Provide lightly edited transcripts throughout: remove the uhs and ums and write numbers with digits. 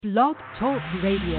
Blog Talk Radio.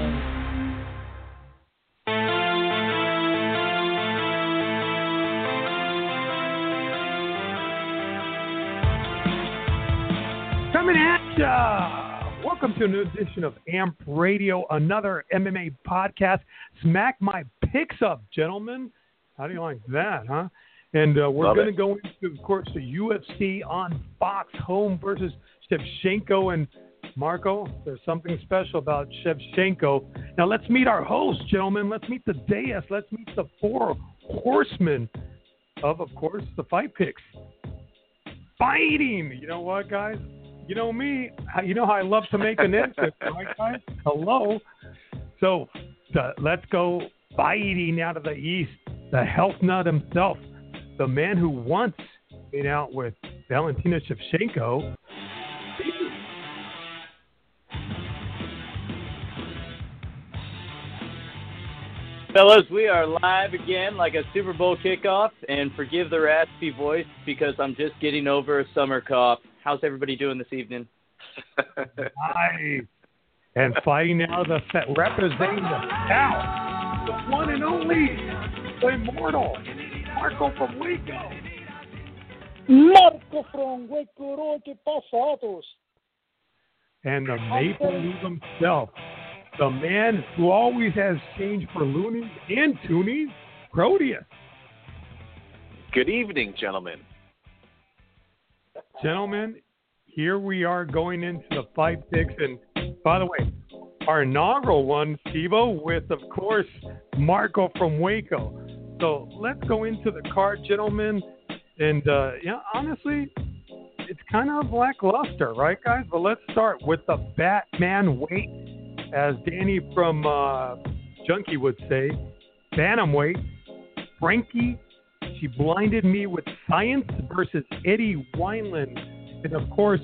Coming at ya! Welcome to a new edition of AMP Radio, another MMA podcast. Smack my picks up, gentlemen. How do you like that, huh? And we're going to go into, of course, the UFC on Fox, Home versus Shevchenko. And Marco, there's something special about Shevchenko. Now let's meet our hosts, gentlemen. Let's meet the dais. Let's meet the four horsemen of course, the Fight Picks. Fighting! You know what, guys? You know me. You know how I love to make an exit, right, guys? Hello. So let's go fighting out of the East. The health nut himself. The man who once made out with Valentina Shevchenko. Fellas, we are live again like a Super Bowl kickoff, and forgive the raspy voice because I'm just getting over a summer cough. How's everybody doing this evening? Nice. And fighting out of the set, representing the South, the one and only, the immortal, Marco from Waco. Marco from Waco, ¿qué pasa, Atos? And the Maple Leaf himself, the man who always has change for loonies and toonies, Proteus. Good evening, gentlemen. Gentlemen, here we are going into the Fight Picks. And by the way, our inaugural one, Steve-O, with, of course, Marco from Waco. So let's go into the card, gentlemen. And, honestly, it's kind of lackluster, right, guys? But let's start with the Batman weight. As Danny from Junkie would say, bantamweight, Frankie, she blinded me with science versus Eddie Wineland. And, of course,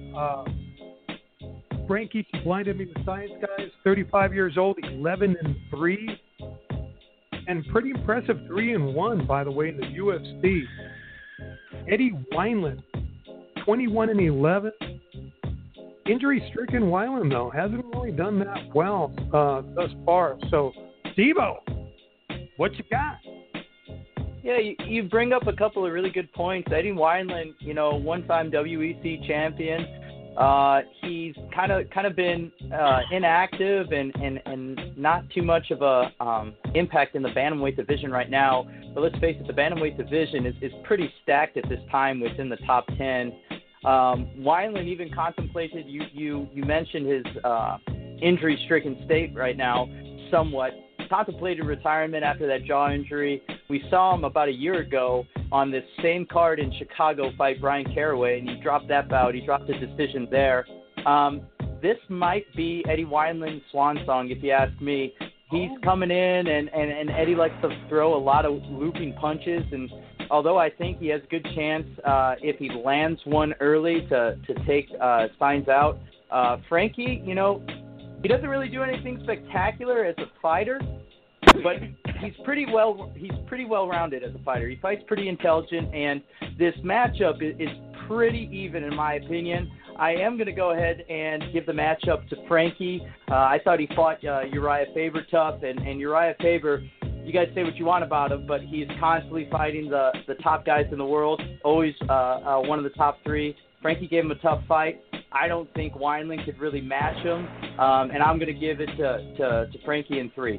Frankie, she blinded me with science, guys, 35 years old, 11-3. And pretty impressive 3-1, by the way, in the UFC. Eddie Wineland, 21-11. Injury-stricken Wineland, though, hasn't really done that well thus far. So, Steve-O, what you got? Yeah, you bring up a couple of really good points. Eddie Wineland, one-time WEC champion. He's kind of been inactive and not too much of a impact in the bantamweight division right now. But let's face it, the bantamweight division is pretty stacked at this time within the top 10. Wineland even contemplated, you mentioned his injury-stricken state right now, somewhat. Contemplated retirement after that jaw injury. We saw him about a year ago on this same card in Chicago fight Brian Caraway, and he dropped that bout. He dropped a decision there. This might be Eddie Wineland's swan song, if you ask me. He's coming in, and Eddie likes to throw a lot of looping punches, and although I think he has a good chance if he lands one early to take signs out. Frankie, he doesn't really do anything spectacular as a fighter, but he's pretty well rounded as a fighter. He fights pretty intelligent, and this matchup is pretty even in my opinion. I am going to go ahead and give the matchup to Frankie. I thought he fought Uriah Faber tough, and Uriah Faber, you guys say what you want about him, but he's constantly fighting the top guys in the world, always one of the top three. Frankie gave him a tough fight. I don't think Wineland could really match him, and I'm going to give it to Frankie in 3.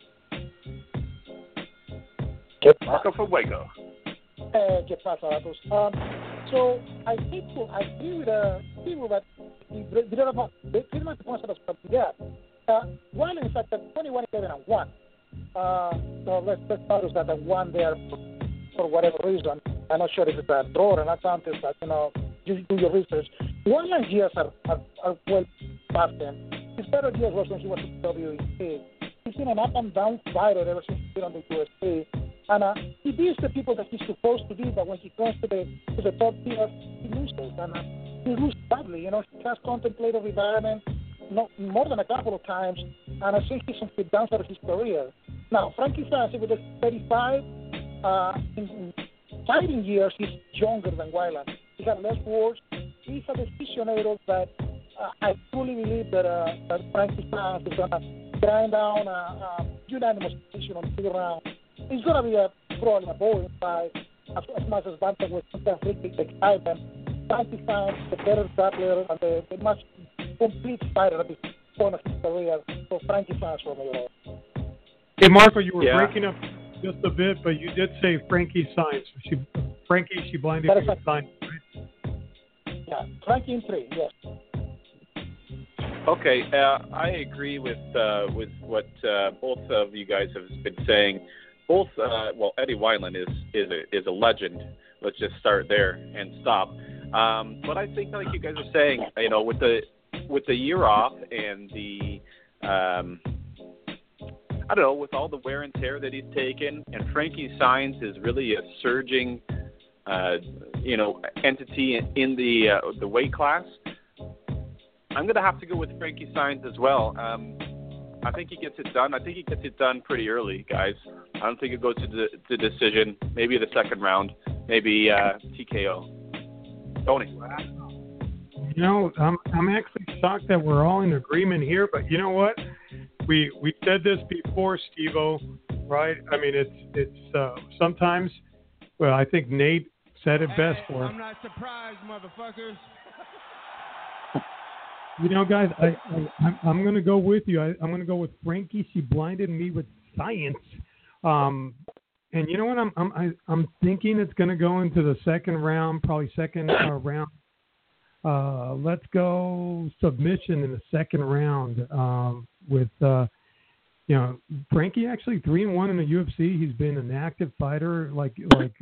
Marco from Waco. ¿Qué pasa, Atos? So I think I agree with people that they pretty much wants us to get. Wineland is at 21-11-1. So let's start with that one there for whatever reason. I'm not sure if it's a draw or not something, but you do your research. Wineland's years are well past him. His better years was when he was in WEC. He's been an up and down fighter ever since he's been on the UFC. And he beats the people that he's supposed to beat, but when he comes to the top tier, he loses. And he loses badly. He has contemplated retirement more than a couple of times, and I think he's on the downside of his career. Now, Frankie Fancy, with the 35 in fighting years, he's younger than Wineland. He had less wars. He's a decisionator that I truly believe that Frankie Saenz is going to grind down a unanimous decision on the round. It's going to be probably a boring fight as much as bantamweight sometimes really excitement. Frankie Saenz, the better grappler and the much complete fighter at this point of his career. So Frankie Saenz for me. Hey, Marco, you were breaking up just a bit, but you did say Frankie Saenz. She blinded me with Saenz, right? Yeah, Frankie in 3, yes. Okay, I agree with what both of you guys have been saying. Both, Eddie Wineland is a legend. Let's just start there and stop. But I think, like you guys are saying, with the year off and the I don't know, with all the wear and tear that he's taken, and Frankie Saenz is really a surging, entity in the weight class. I'm going to have to go with Frankie Saenz as well. I think he gets it done. I think he gets it done pretty early, guys. I don't think it goes to the decision. Maybe the second round. Maybe TKO. Tony. I'm actually shocked that we're all in agreement here, but you know what? We said this before, Steve-O, right? I mean, it's sometimes. Well, I think Nate said it best for him. I'm not surprised, motherfuckers. Guys, I'm going to go with you. I'm going to go with Frankie. She blinded me with science. And you know what? I'm thinking it's going to go into the second round, probably second round. Let's go submission in the second round with Frankie actually 3-1 in the UFC. He's been an active fighter, like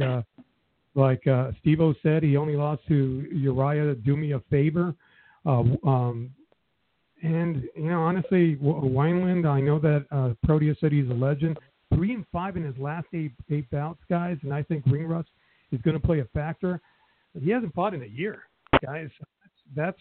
Steve-O said. He only lost to Uriah Do Me a Favor. And honestly, Wineland, I know that Proteus said he's a legend. 3-5 in his last eight bouts, guys, and I think ring rust is going to play a factor. He hasn't fought in a year, guys. That's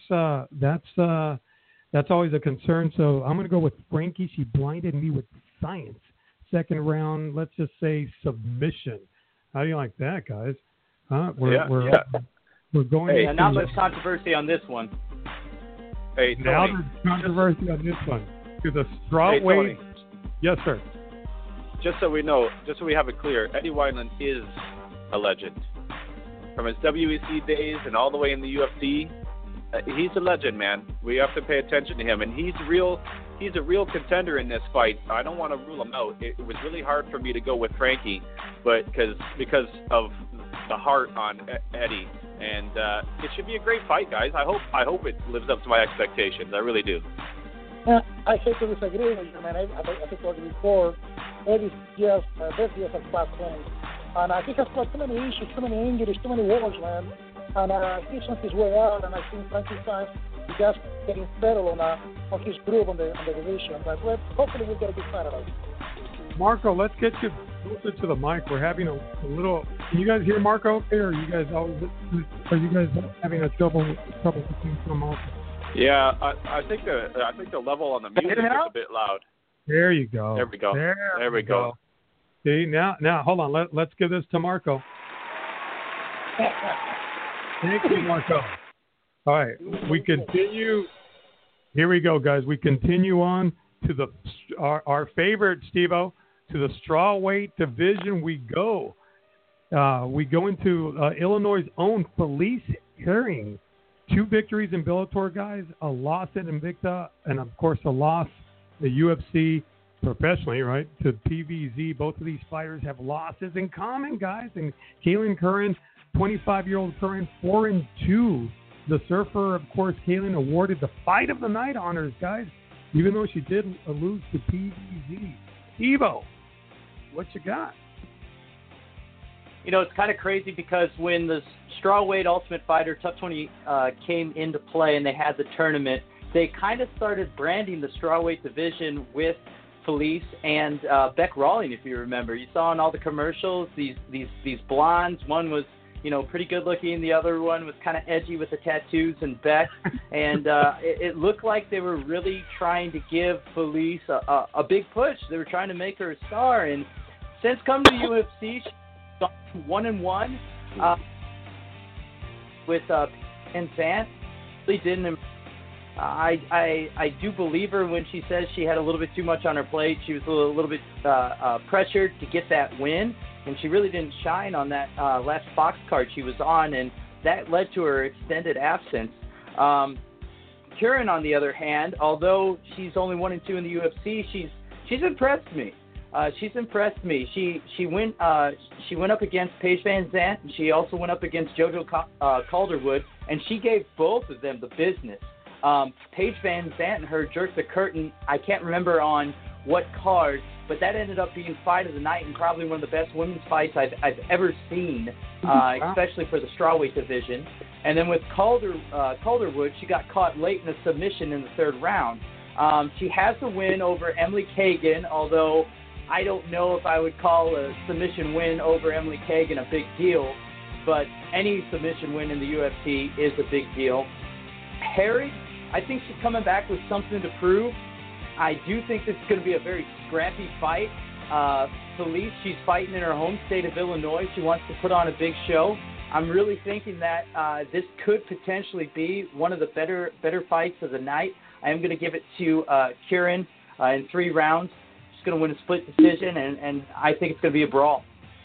always a concern. So I'm going to go with Frankie. She blinded me with science. Second round, let's just say submission. How do you like that, guys? Huh? We're going. Hey, not much controversy on this one. Hey, Tony, now there's controversy on this one. To the strawweight. Yes, sir. Just so we know, just so we have it clear, Eddie Wineland is a legend. From his WEC days and all the way in the UFC, he's a legend, man. We have to pay attention to him, and he's a real contender in this fight. I don't want to rule him out. It was really hard for me to go with Frankie, but because of the heart on Eddie, and it should be a great fight, guys. I hope it lives up to my expectations. I really do. I hate to disagree with you, man. I think told you before, Eddie's just best years at Class 20. And he has got too many issues, too many injuries, too many wars, man. And he's on his way out, and I think Frankie Saenz is just getting settled on his groove on the division. But hopefully we'll get a good fight out of it. Marco, let's get you closer to the mic. We're having a little. Can you guys hear Marco okay, or are you guys having a trouble listening to him also? Yeah, I think the level on the music is a bit loud. There you go. There we go. There we go. See, now hold on. Let's give this to Marco. Thank you, Marco. All right, we continue. Here we go, guys. We continue on to our favorite, Steve-O, to the strawweight division. We go into Illinois' own Felice Herring. 2 victories in Bellator, guys. A loss at Invicta, and of course a loss the UFC professionally, right, to PVZ. Both of these fighters have losses in common, guys. And Kailin Curran, 25-year-old Curran, 4-2. The Surfer, of course, Kailin awarded the Fight of the Night honors, guys, even though she did lose to PVZ. Evo, what you got? It's kind of crazy because when the strawweight Ultimate Fighter Top 20 came into play and they had the tournament, they kind of started branding the strawweight division with Felice and Beck Rawling, if you remember. You saw in all the commercials these blondes. One was pretty good looking. The other one was kind of edgy with the tattoos and Beck. And it looked like they were really trying to give Felice a big push. They were trying to make her a star. And since coming to UFC, she's gone 1-1 with and Vance. Really didn't I do believe her when she says she had a little bit too much on her plate. She was a little bit pressured to get that win, and she really didn't shine on that last box card she was on, and that led to her extended absence. Kieran, on the other hand, although she's only 1-2 in the UFC, she's impressed me. She's impressed me. She went up against Paige Van Zandt, and she also went up against JoJo Calderwood, and she gave both of them the business. Paige Van Zandt and her jerked the curtain. I can't remember on what card, but that ended up being fight of the night and probably one of the best women's fights I've ever seen, especially for the strawweight division. And then with Calderwood, she got caught late in a submission in the third round. She has the win over Emily Kagan, although I don't know if I would call a submission win over Emily Kagan a big deal, but any submission win in the UFC is a big deal. Harry, I think she's coming back with something to prove. I do think this is going to be a very scrappy fight. Felice, she's fighting in her home state of Illinois. She wants to put on a big show. I'm really thinking that this could potentially be one of the better fights of the night. I am going to give it to Kieran in 3 rounds. She's going to win a split decision, and I think it's going to be a brawl.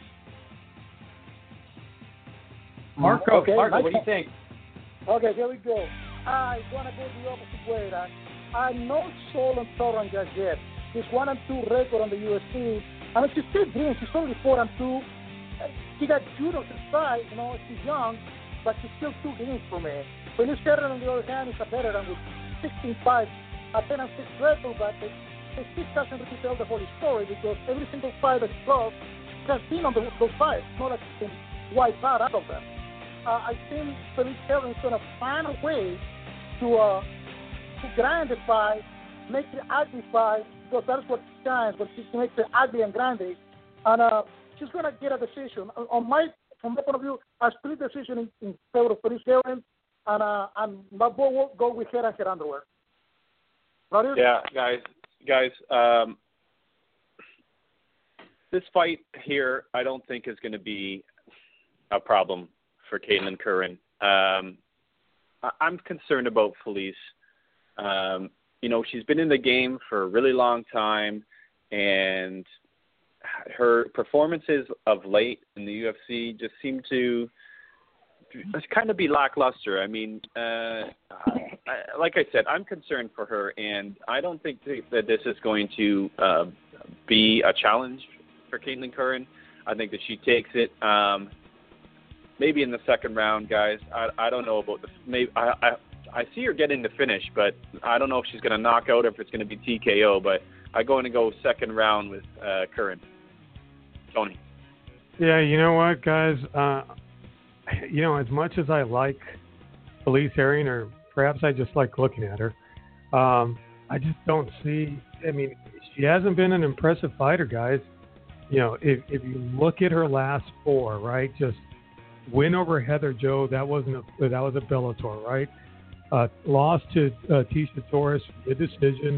Marco, what do you think? Okay, here we go. I want to go the opposite way. I'm not sold on Torren just yet. He's 1-2 record on the UFC. I mean, she's still green. She's only 4-2. She got judo to fight. She's young, but she's still too green for me. Felice Herrera, on the other hand, is a veteran with 16-5, a 10-6 record, but it still doesn't really tell the whole story because every single fight that she lost has been on those fights. Not like she can wipe out of them. I think Felice Herrera is going to find a way to grind the fight, make it ugly fight, because that's what she shines, but she makes it ugly and grindy. And she's going to get a decision. From my point of view, a split decision in favor of Felice Herrera, and my boy will go with her and her underwear. Right? Yeah, guys, this fight here I don't think is going to be a problem for Kailin Curran. I'm concerned about Felice. She's been in the game for a really long time, and her performances of late in the UFC just seem to kind of be lackluster. I mean, like I said, I'm concerned for her, and I don't think that this is going to be a challenge for Kailin Curran. I think that she takes it. Maybe in the second round, guys. I don't know about this. Maybe I see her getting the finish, but I don't know if she's going to knock out or if it's going to be TKO. But I'm going to go second round with Curran. Tony. Yeah, you know what, guys? As much as I like Felice Herrera, or perhaps I just like looking at her, I just don't see. I mean, she hasn't been an impressive fighter, guys. If you look at her last 4, right, just win over Heather Joe, that was a Bellator, right? Lost to Tisha Torres, the decision.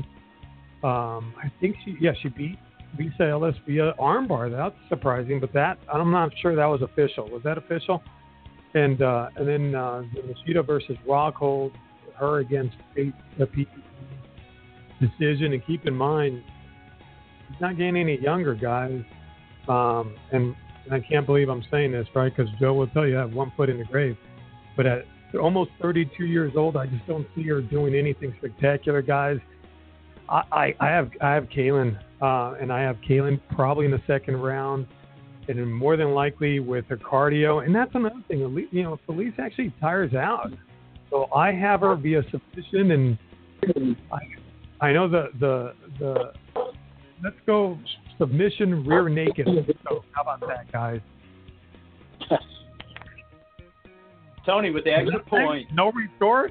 I think she beat Lisa Ellis via armbar. That's surprising, but that I'm not sure that was official. Was that official? And then the Machida versus Rockhold, her against the PPE decision. And keep in mind, he's not getting any younger, guys. And I can't believe I'm saying this, right? Because Joe will tell you I have one foot in the grave. But at almost 32 years old, I just don't see her doing anything spectacular, guys. I have Kailin, and I have Kailin probably in the second round, and then more than likely with her cardio. And that's another thing. Felice actually tires out. So I have her via submission, and I know the let's go submission rear naked. So how about that, guys? Tony with the extra point. No retort.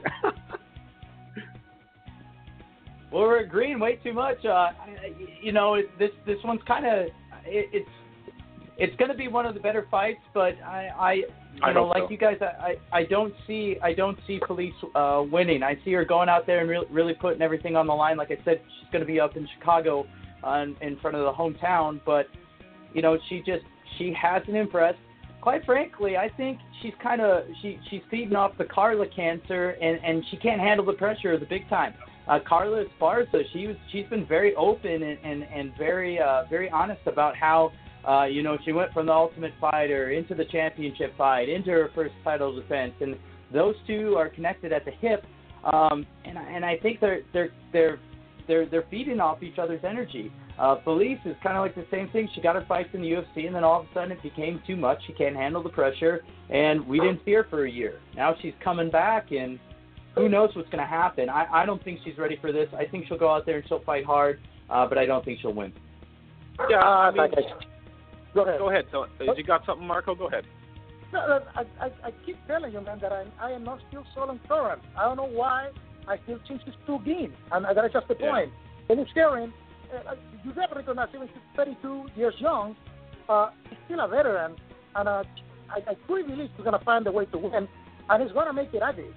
Well, we're agreeing way too much. This one's kind of it's going to be one of the better fights, but I you guys, I don't see Felice winning. I see her going out there and really putting everything on the line. Like I said, she's going to be up in Chicago in front of the hometown, but she hasn't impressed. quite frankly, I think she's she's feeding off the Carla cancer, and she can't handle the pressure of the big time. Carla Esparza, she's been very open and very very honest about how she went from the Ultimate Fighter into the championship fight, into her first title defense, and those two are connected at the hip, and I think they're feeding off each other's energy. Felice is kind of like the same thing. She got her fights in the UFC, and then all of a sudden it became too much. She can't handle the pressure, and we didn't see her for a year. Now she's coming back, and who knows what's going to happen. I don't think she's ready for this. I think she'll go out there and she'll fight hard, but I don't think she'll win. Yeah, Go ahead. Go ahead. So, you got something, Marco? Go ahead. No, I keep telling you, man, that I am not still sold on Curran. I don't know why. I still think she's too green, and that's just the point. And it's Curran. You got to recognize, even she's 32 years young, he's still a veteran, and I truly believe he's going to find a way to win, and he's going to make it ugly.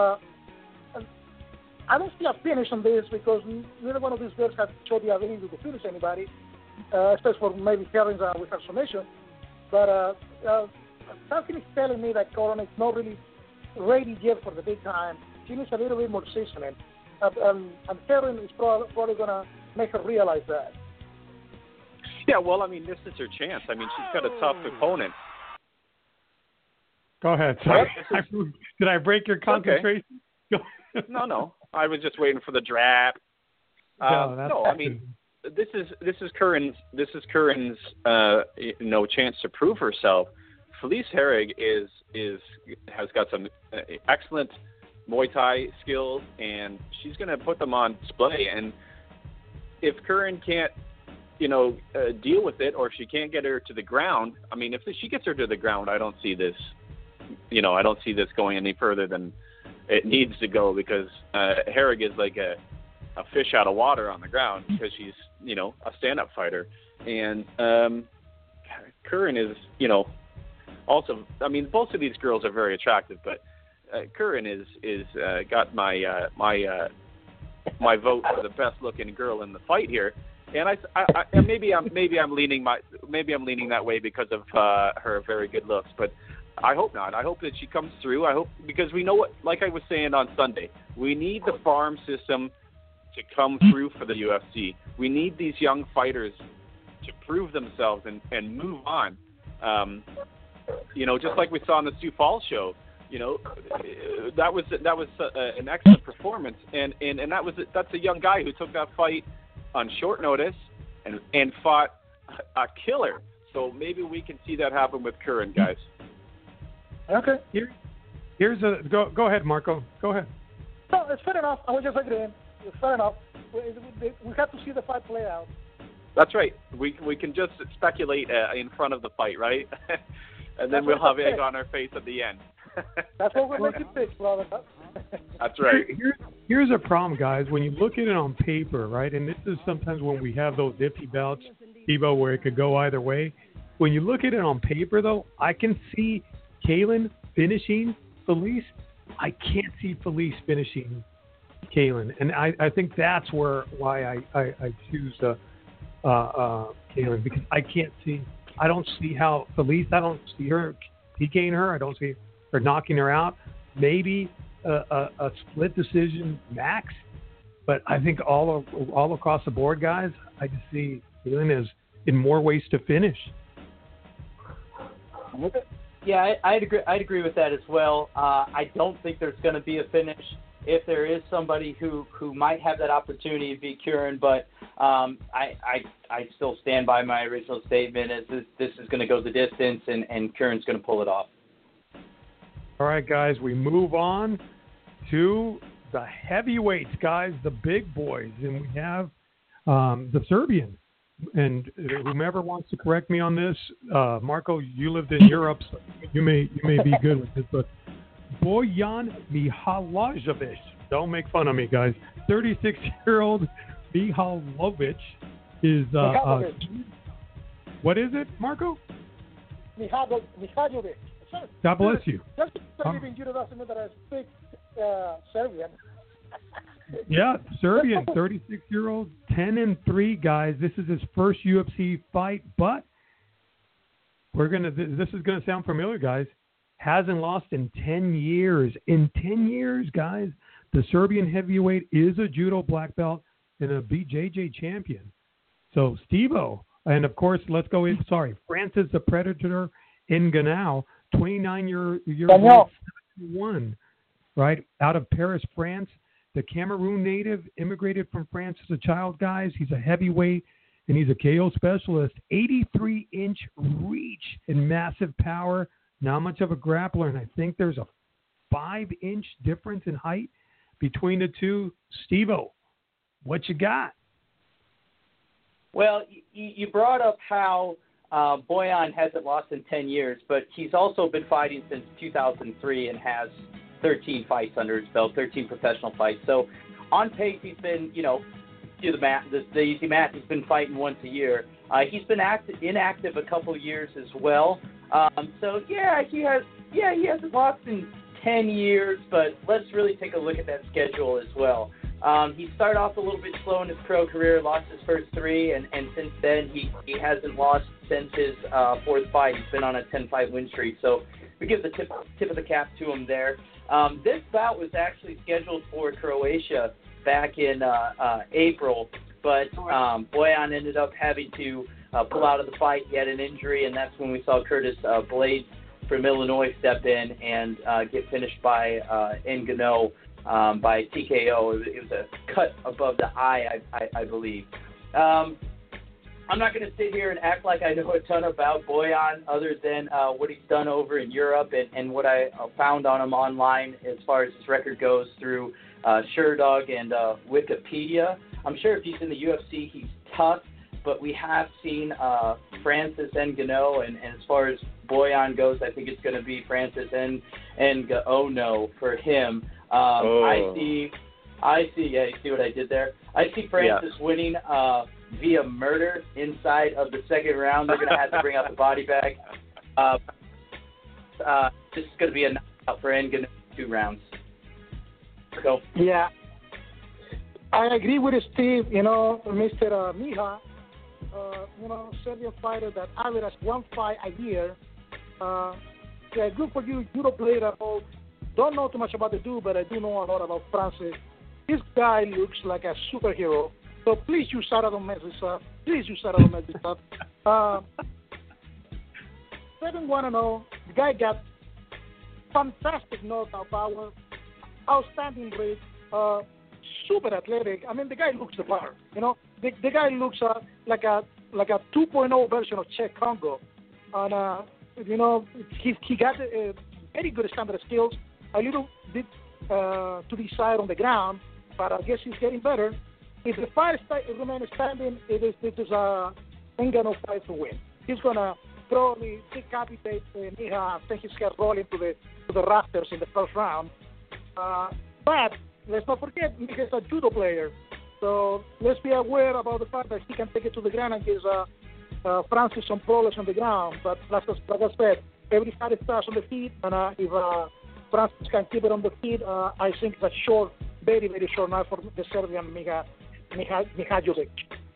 I don't see a finish on this because neither one of these girls have showed the ability to finish anybody, except for maybe Karen's with her submission. But something is telling me that Curran is not really ready yet for the big time. She needs a little bit more seasoning, and Karen is probably going to make her realize that. Yeah, well, I mean, this is her chance. I mean, she's got a tough opponent. Go ahead. Sorry. Did I break your concentration? Okay. No. I was just waiting for the draft. No, I mean, this is Curran's chance to prove herself. Felice Herrig has got some excellent Muay Thai skills, and she's going to put them on display. And if Curran can't, deal with it, or if she can't get her to the ground, I mean, if she gets her to the ground, I don't see this. I don't see this going any further than it needs to go, because Herrig is like a fish out of water on the ground because she's, a stand-up fighter. And Curran is, also, I mean, both of these girls are very attractive, but Curran is got my vote for the best-looking girl in the fight here. And and maybe I'm leaning that way because of her very good looks, but I hope not. I hope that she comes through. I hope, because we know what, like I was saying on Sunday, we need the farm system to come through for the UFC. We need these young fighters to prove themselves and move on. Just like we saw on the Sioux Falls show, that was an excellent performance, and that's a young guy who took that fight on short notice and fought a killer. So maybe we can see that happen with Curran, guys. Okay. Here's go ahead, Marco. Go ahead. No, it's fair enough. I was just agreeing. It's fair enough. We have to see the fight play out. That's right. We can just speculate in front of the fight, right? And then we'll have egg on our face at the end. That's what we're making picks, brother. That's right. Here's a problem, guys. When you look at it on paper, right, and this is sometimes when we have those iffy bouts, Tebow, where it could go either way. When you look at it on paper, though, I can see Kaylin finishing Felice. I can't see Felice finishing Kaylin, and I think that's why I choose Kaylin, because I don't see how Felice. I don't see her PKing her. I don't see her knocking her out. Maybe a split decision max, but I think all across the board, guys, I just see Kaylin as in more ways to finish. Yeah, I'd agree with that as well. I don't think there's going to be a finish. If there is somebody who might have that opportunity to be Curran, but I still stand by my original statement as this is going to go the distance, and Curran's going to pull it off. All right, guys, we move on to the heavyweights, guys, the big boys, and we have the Serbian. And whomever wants to correct me on this, Marco, you lived in Europe, so you may be good with this, but Bojan Mihalovic, don't make fun of me, guys. 36-year-old Mihalovic is what is it, Marco? Mihalovic. God bless you. Just leaving you doesn't mean that I speak Serbian. Yeah, Serbian, 36-year-old, 10-3, guys. This is his first UFC fight, but This is gonna sound familiar, guys. Hasn't lost in 10 years. In 10 years, guys, the Serbian heavyweight is a judo black belt and a BJJ champion. So Steve-O, and of course, let's go in. Sorry, Francis the Predator Ngannou, 29-year-old, 71, right, out of Paris, France. The Cameroon native, immigrated from France as a child, guys. He's a heavyweight, and he's a KO specialist. 83-inch reach and massive power. Not much of a grappler, and I think there's a 5-inch difference in height between the two. Steve-O, what you got? Well, you brought up how Bojan hasn't lost in 10 years, but he's also been fighting since 2003 and has 13 fights under his belt, 13 professional fights. So on pace, he's been, do the math, the easy math, he's been fighting once a year. He's been inactive a couple of years as well. He hasn't lost in 10 years, but let's really take a look at that schedule as well. He started off a little bit slow in his pro career, lost his first 3, and since then he hasn't lost since his fourth fight. He's been on a 10-fight win streak, so we give the tip of the cap to him there. This bout was actually scheduled for Croatia back in April, but Bojan ended up having to pull out of the fight. He had an injury, and that's when we saw Curtis Blades from Illinois step in and get finished by Ngannou by TKO. It was a cut above the eye, I believe. I'm not going to sit here and act like I know a ton about Bojan other than what he's done over in Europe and what I found on him online as far as his record goes through SureDog and Wikipedia. I'm sure if he's in the UFC, he's tough, but we have seen Francis Ngannou, and as far as Bojan goes, I think it's going to be Francis Ngannou for him. I see. Yeah, you see what I did there? I see Francis winning via murder inside of the second round. They're going to have to bring out the body bag. This is going to be a knockout for Ngannou 2 rounds. Go. Yeah. I agree with Steve, Mr. Miha, Serbian fighter that averages 1 fight a year. Good for you, judo player. Don't know too much about the dude, but I do know a lot about Francis. This guy looks like a superhero. So please, you Sarah, don't mess this up. 7-1-0. The guy got fantastic knockout power, outstanding weight, super athletic. I mean, the guy looks the part. The guy looks like a 2.0 version of Czech Congo, and he got very good standard skills. A little bit to decide on the ground, but I guess he's getting better. If the fight remains standing, this is a Ngannou fight to win. He's gonna probably decapitate Miha and send his head rolling to the rafters in the first round. But let's not forget, Miha is a judo player, so let's be aware about the fact that he can take it to the ground and give Francis some problems on the ground. But like I said, every fight starts on the feet, and if Francis can keep it on the feet, I think it's a short, very, very short night for the Serbian Mihajovic.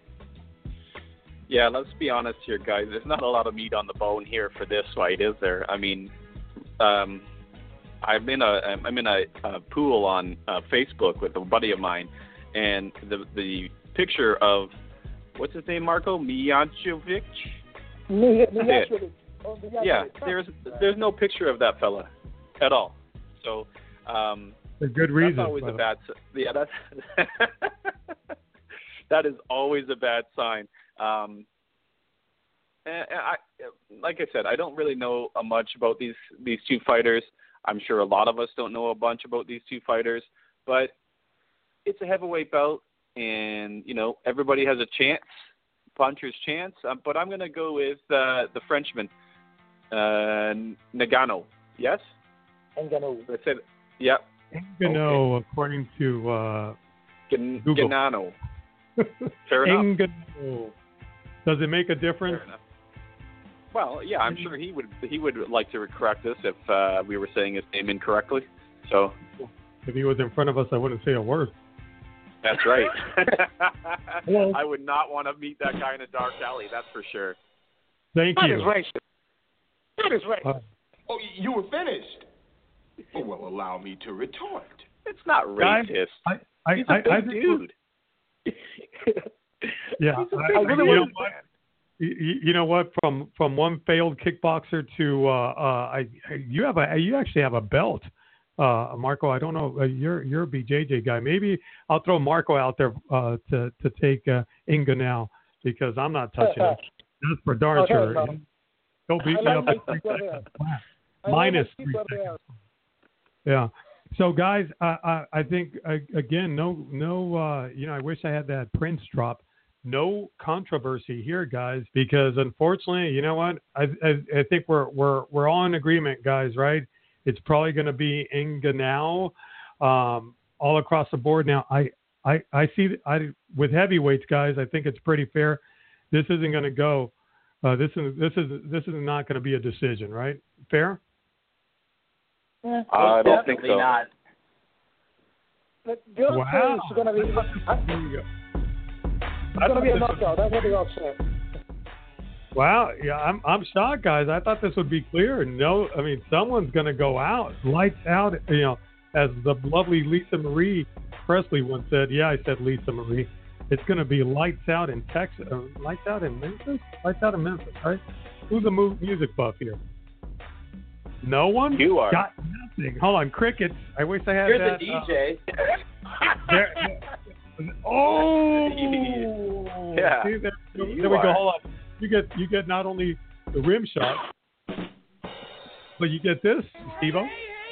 Yeah, let's be honest here, guys. There's not a lot of meat on the bone here for this fight, is there? I mean, I'm in a pool on Facebook with a buddy of mine, and the picture of what's his name, Marco Mihajovic. Mihajovic. Yeah, there's no picture of that fella at all. So a good reason. That's always a bad. Yeah, that's that is always a bad sign. And like I said, I don't really know much about these two fighters. I'm sure a lot of us don't know a bunch about these two fighters, but it's a heavyweight bout, and everybody has a chance, puncher's chance. But I'm going to go with the Frenchman, Ngannou. Yes. Ngannou. I said, yeah. Ngannou, okay. According to Google. Ngannou. Fair enough. Ngannou. Does it make a difference? Fair enough. Well, yeah, I'm sure he would like to correct us if we were saying his name incorrectly. So, if he was in front of us, I wouldn't say a word. That's right. I would not want to meet that guy in a dark alley. That's for sure. Thank you. That is racist. That is right. Oh, you were finished. Oh, well, allow me to retort. It's not racist. He's a big dude. Yeah, I really you know want what? You know what? From one failed kickboxer to you actually have a belt, Marco. I don't know. You're a BJJ guy. Maybe I'll throw Marco out there to take Inga now because I'm not touching it. That's for darn sure. Go beat me up. Minus 3 seconds. Yeah. So guys, I think again, no. I wish I had that Prince drop. No controversy here, guys, because unfortunately, you know what? I think we're all in agreement, guys. Right? It's probably going to be Ngannou all across the board. Now, I see with heavyweights, guys. I think it's pretty fair. This isn't going to go. This is not going to be a decision, right? Fair? I don't think so. Not. Wow. It's going to be. There you go. It's going to be a knockout. That's what they all say. Wow, yeah, I'm shocked, guys. I thought this would be clear. No, I mean someone's going to go out, lights out. You know, as the lovely Lisa Marie Presley once said. Yeah, I said Lisa Marie. It's going to be lights out in Texas, lights out in Memphis, right? Who's a music buff here? No one. You are. Got nothing. Hold on, crickets. I wish I had You're that. the DJ. Oh, yeah. See, there we go. Hold on. You get not only the rim shot, but you get this, Steve-O.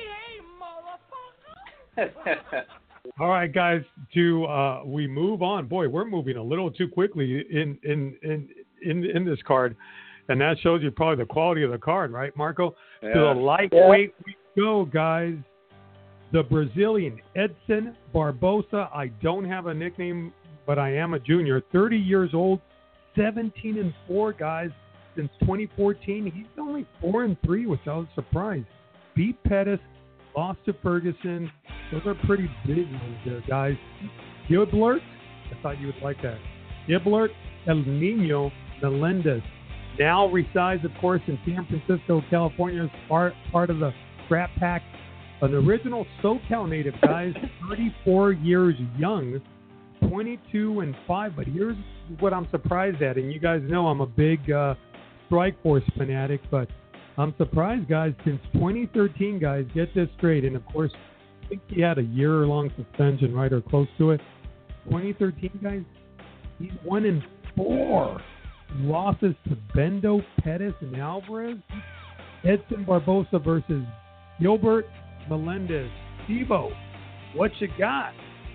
All right, guys. We move on. Boy, we're moving a little too quickly in this card, and that shows you probably the quality of the card, right, Marco? Yeah. To the lightweight we go, guys. The Brazilian Edson Barbosa. I don't have a nickname, but I am a junior. 30 years old, 17-4, guys. Since 2014, he's only 4-3, which I was surprised. Beat Pettis, lost to Ferguson. Those are pretty big ones there, guys. Gilbert, I thought you would like that. Gilbert El Nino Melendez now resides, of course, in San Francisco, California, as part of the Rat Pack. An original SoCal native, guys, 34 years young, 22-5. But here's what I'm surprised at, and you guys know I'm a big Strikeforce fanatic, but I'm surprised, guys, since 2013, guys, get this straight, and of course, I think he had a year-long suspension, right, or close to it. 2013, guys, he's 1-4. Losses to Bendo, Pettis, and Alvarez. Edson Barbosa versus Gilbert Melendez. Steve-O, what you got?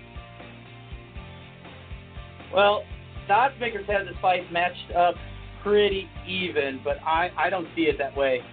Well, the odds makers had this fight matched up pretty even, but I don't see it that way.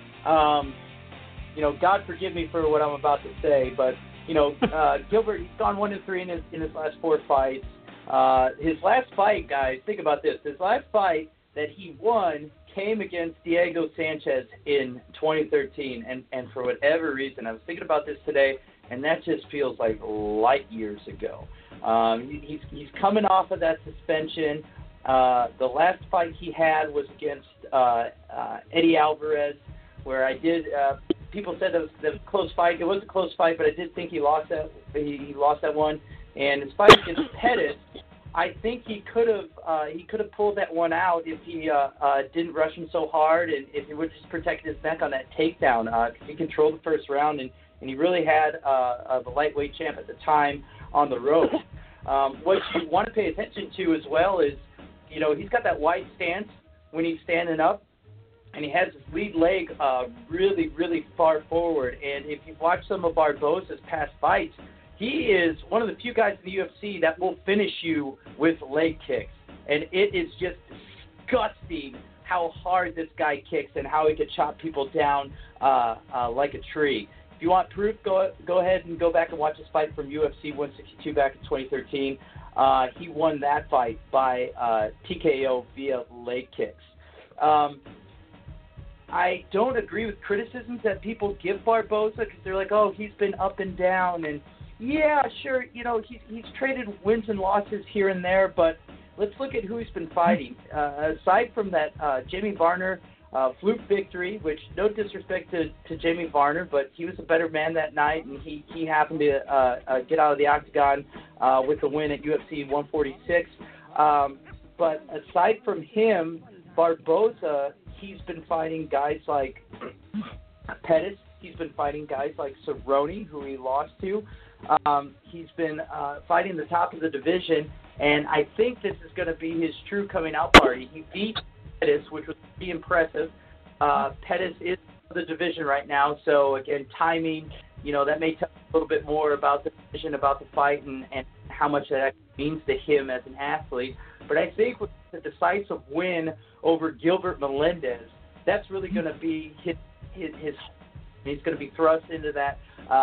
God forgive me for what I'm about to say, but Gilbert, he's gone 1-3 in his last 4 fights. His last fight, guys, think about this. His last fight that he won came against Diego Sanchez in 2013, and for whatever reason, I was thinking about this today, and that just feels like light years ago. He's coming off of that suspension. The last fight he had was against Eddie Alvarez, where I did. People said that was a close fight. It was a close fight, but I did think he lost that. He lost that one. And his fight against Pettis, I think he could have pulled that one out if he didn't rush him so hard, and if he would just protect his neck on that takedown. Because he controlled the first round, and he really had the lightweight champ at the time on the ropes. What you want to pay attention to as well is, he's got that wide stance when he's standing up, and he has his lead leg really, really far forward. And if you've watched some of Barbosa's past fights, he is one of the few guys in the UFC that will finish you with leg kicks. And it is just disgusting how hard this guy kicks and how he can chop people down like a tree. If you want proof, go ahead and go back and watch his fight from UFC 162 back in 2013. He won that fight by TKO via leg kicks. I don't agree with criticisms that people give Barbosa because they're like, oh, he's been up and down. And, yeah, sure, he's traded wins and losses here and there, but let's look at who he's been fighting. Aside from that Jimmy Varner Fluke victory, which no disrespect to Jamie Varner, but he was a better man that night, and he happened to get out of the octagon with the win at UFC 146. But aside from him, Barboza, he's been fighting guys like Pettis. He's been fighting guys like Cerrone, who he lost to. He's been fighting the top of the division, and I think this is going to be his true coming out party. He beat Pettis, which was pretty impressive. Pettis is in the division right now, so again, timing, that may tell a little bit more about the division, about the fight, and how much that means to him as an athlete. But I think with the decisive win over Gilbert Melendez, that's really going to be his he's going to be thrust into that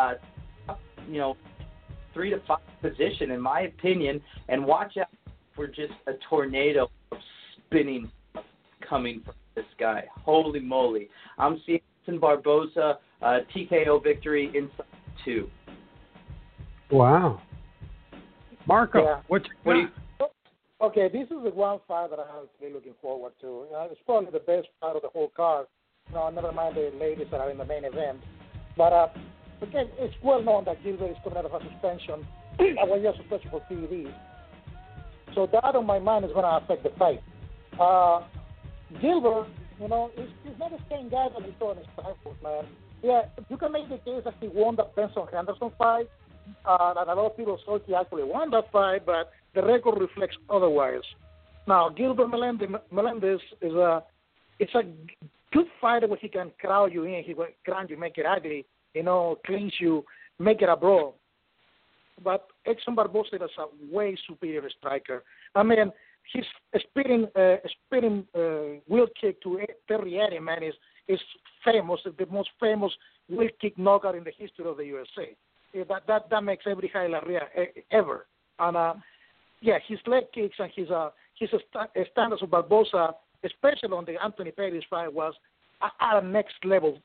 3 to 5 position, in my opinion, and watch out for just a tornado of spinning coming from this guy. Holy moly. I'm seeing Barboza TKO victory in 2. Wow. Marco, Yeah. what do you Okay, this is the one fight that I'm really looking forward to. It's probably the best part of the whole card. Never mind the ladies that are in the main event. But again, it's well known that Gilbert is coming out of a suspension, a 1-year suspension for PEDs. So that on my mind is going to affect the fight. Gilbert, he's not the same guy that we saw in his Frankfurt, man. Yeah, you can make the case that he won the Benson Henderson fight. And a lot of people thought he actually won that fight, but the record reflects otherwise. Now, Gilbert Melendez is a good fighter where he can crowd you in, he will ground you, make it ugly, clinch you, make it a brawl. But Edson Barboza is a way superior striker. I mean, his spinning wheel kick to Terry Eddie, man, is famous, the most famous wheel kick knockout in the history of the USA. That makes every highlight ever. And his leg kicks and his standards of Barboza, especially on the Anthony Pettis fight, was at a next level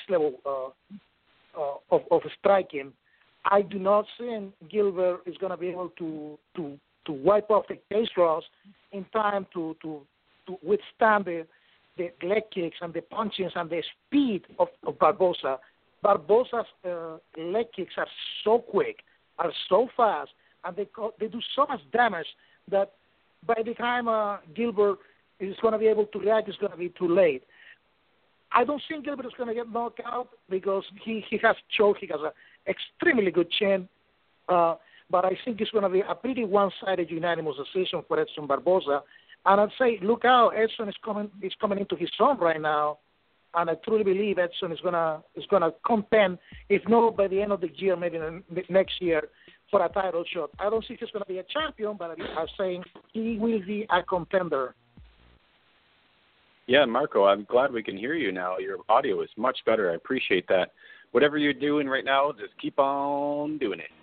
of striking. I do not think Gilbert is going to be able to wipe off the case draws in time to withstand the leg kicks and the punches and the speed of Barboza. Barboza's leg kicks are so quick, are so fast, and they do so much damage that by the time Gilbert is going to be able to react, it's going to be too late. I don't think Gilbert is going to get knocked out because he has choke. He has an extremely good chin. But I think it's going to be a pretty one-sided unanimous decision for Edson Barboza. And I'd say, look out, Edson is coming into his own right now. And I truly believe Edson is gonna contend, if not by the end of the year, maybe next year, for a title shot. I don't think he's going to be a champion, but I'm saying he will be a contender. Yeah, Marco, I'm glad we can hear you now. Your audio is much better. I appreciate that. Whatever you're doing right now, just keep on doing it.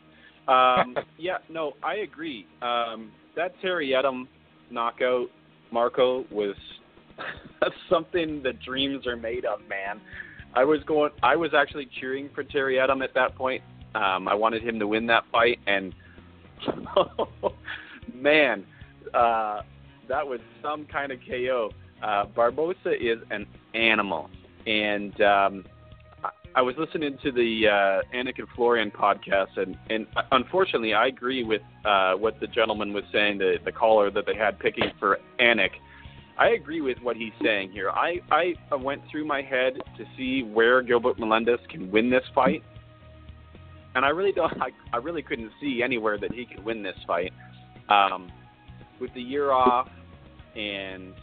I agree. That Terry Edom knockout, Marco, was something that dreams are made of, man. I was actually cheering for Terry Edom at that point. I wanted him to win that fight, and man, that was some kind of KO. Barboza is an animal, and I was listening to the Anik and Florian podcast, and unfortunately, I agree with what the gentleman was saying, the caller that they had picking for Anik. I agree with what he's saying here. I went through my head to see where Gilbert Melendez can win this fight, and I really couldn't see anywhere that he could win this fight. With the year off, and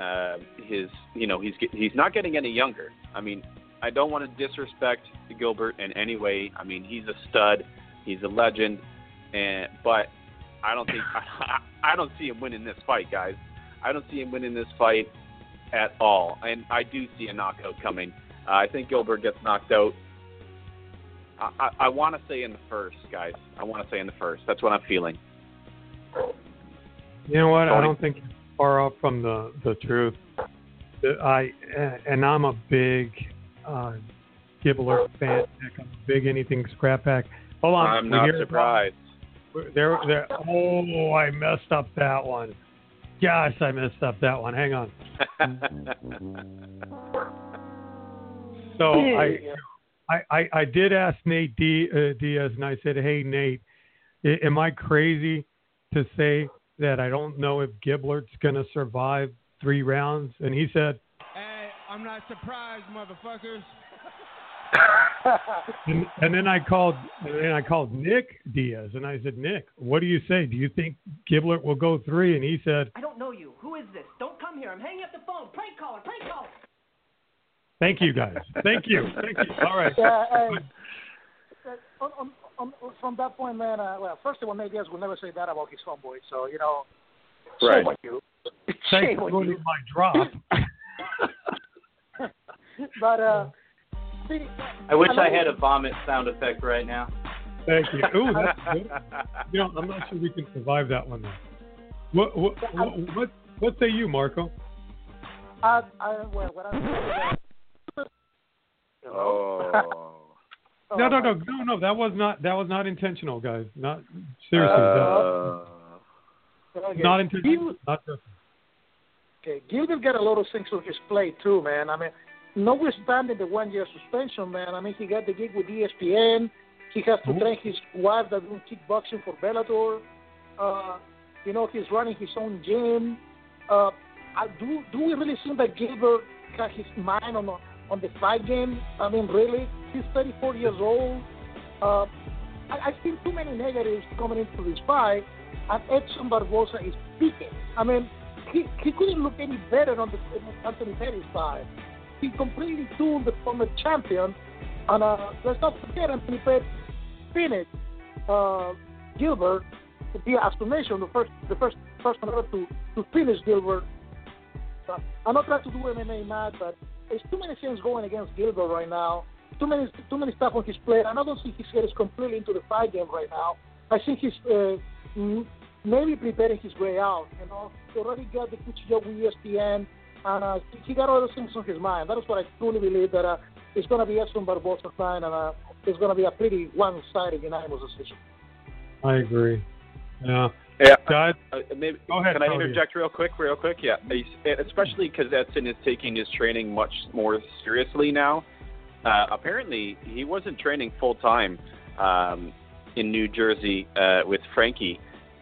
he's not getting any younger. I mean, I don't want to disrespect Gilbert in any way. I mean, he's a stud, he's a legend, but I don't see him winning this fight, guys. I don't see him winning this fight at all, and I do see a knockout coming. I think Gilbert gets knocked out. I want to say in the first, guys. I want to say in the first. That's what I'm feeling. You know what? Tony? I don't think it's far off from the truth. I'm a big Gibler fan. I'm a big anything scrap pack. Hold on. I'm not surprised. I messed up that one. Gosh, I messed up that one. Hang on. So I did ask Nate Diaz, and I said, hey, Nate, am I crazy to say that I don't know if Giblert's going to survive 3 rounds? And he said, Hey, I'm not surprised, motherfuckers. and then I called Nick Diaz, and I said, Nick, what do you say? Do you think Giblert will go 3? And he said, I don't know you. Who is this? Don't come here. I'm hanging up the phone. Prank caller. Prank caller. thank you, guys. Thank you. All right. Yeah, from that point, man, well, first of all, Nate Diaz will never say that about his homeboy, so, you know, Right. shame on you. Thanks Shame for on ruining you. my drop. But, see, I wish I had a vomit sound effect right now. Thank you. Ooh, that's good. You know, I'm not sure we can survive that one, though. What say you, Marco? well, what I'm saying is Oh. No. That was not intentional, guys. Not seriously. Okay. Not intentional. Not just. Okay, Gilbert got a lot of things on his plate too, man. I mean, notwithstanding the 1-year suspension, man. I mean, he got the gig with ESPN. He has to train his wife that's doing kickboxing for Bellator. You know, he's running his own gym. Do we really think that Gilbert got his mind on the fight game? I mean, really? He's 34 years old. I think too many negatives coming into this fight, and Edson Barboza is peaking. I mean, he couldn't look any better on the Anthony Pettis side. He completely tuned the former champion, and let's not forget Anthony Pettis finished Gilbert via explanation, the first person ever to finish Gilbert. I'm not trying to do MMA mad, but there's too many things going against Gilbert right now. Too many stuff on his plate, and I don't think his head is completely into the fight game right now. I think he's maybe preparing his way out. You know, he already got the good job with ESPN, and he got other things on his mind. That is what I truly believe, that it's going to be Edson Barboza's time, and it's going to be a pretty one-sided unanimous decision. I agree. Yeah. Yeah. Maybe, go ahead. Can I interject real quick? Yeah. Especially because Edson is taking his training much more seriously now. Apparently, he wasn't training full time in New Jersey with Frankie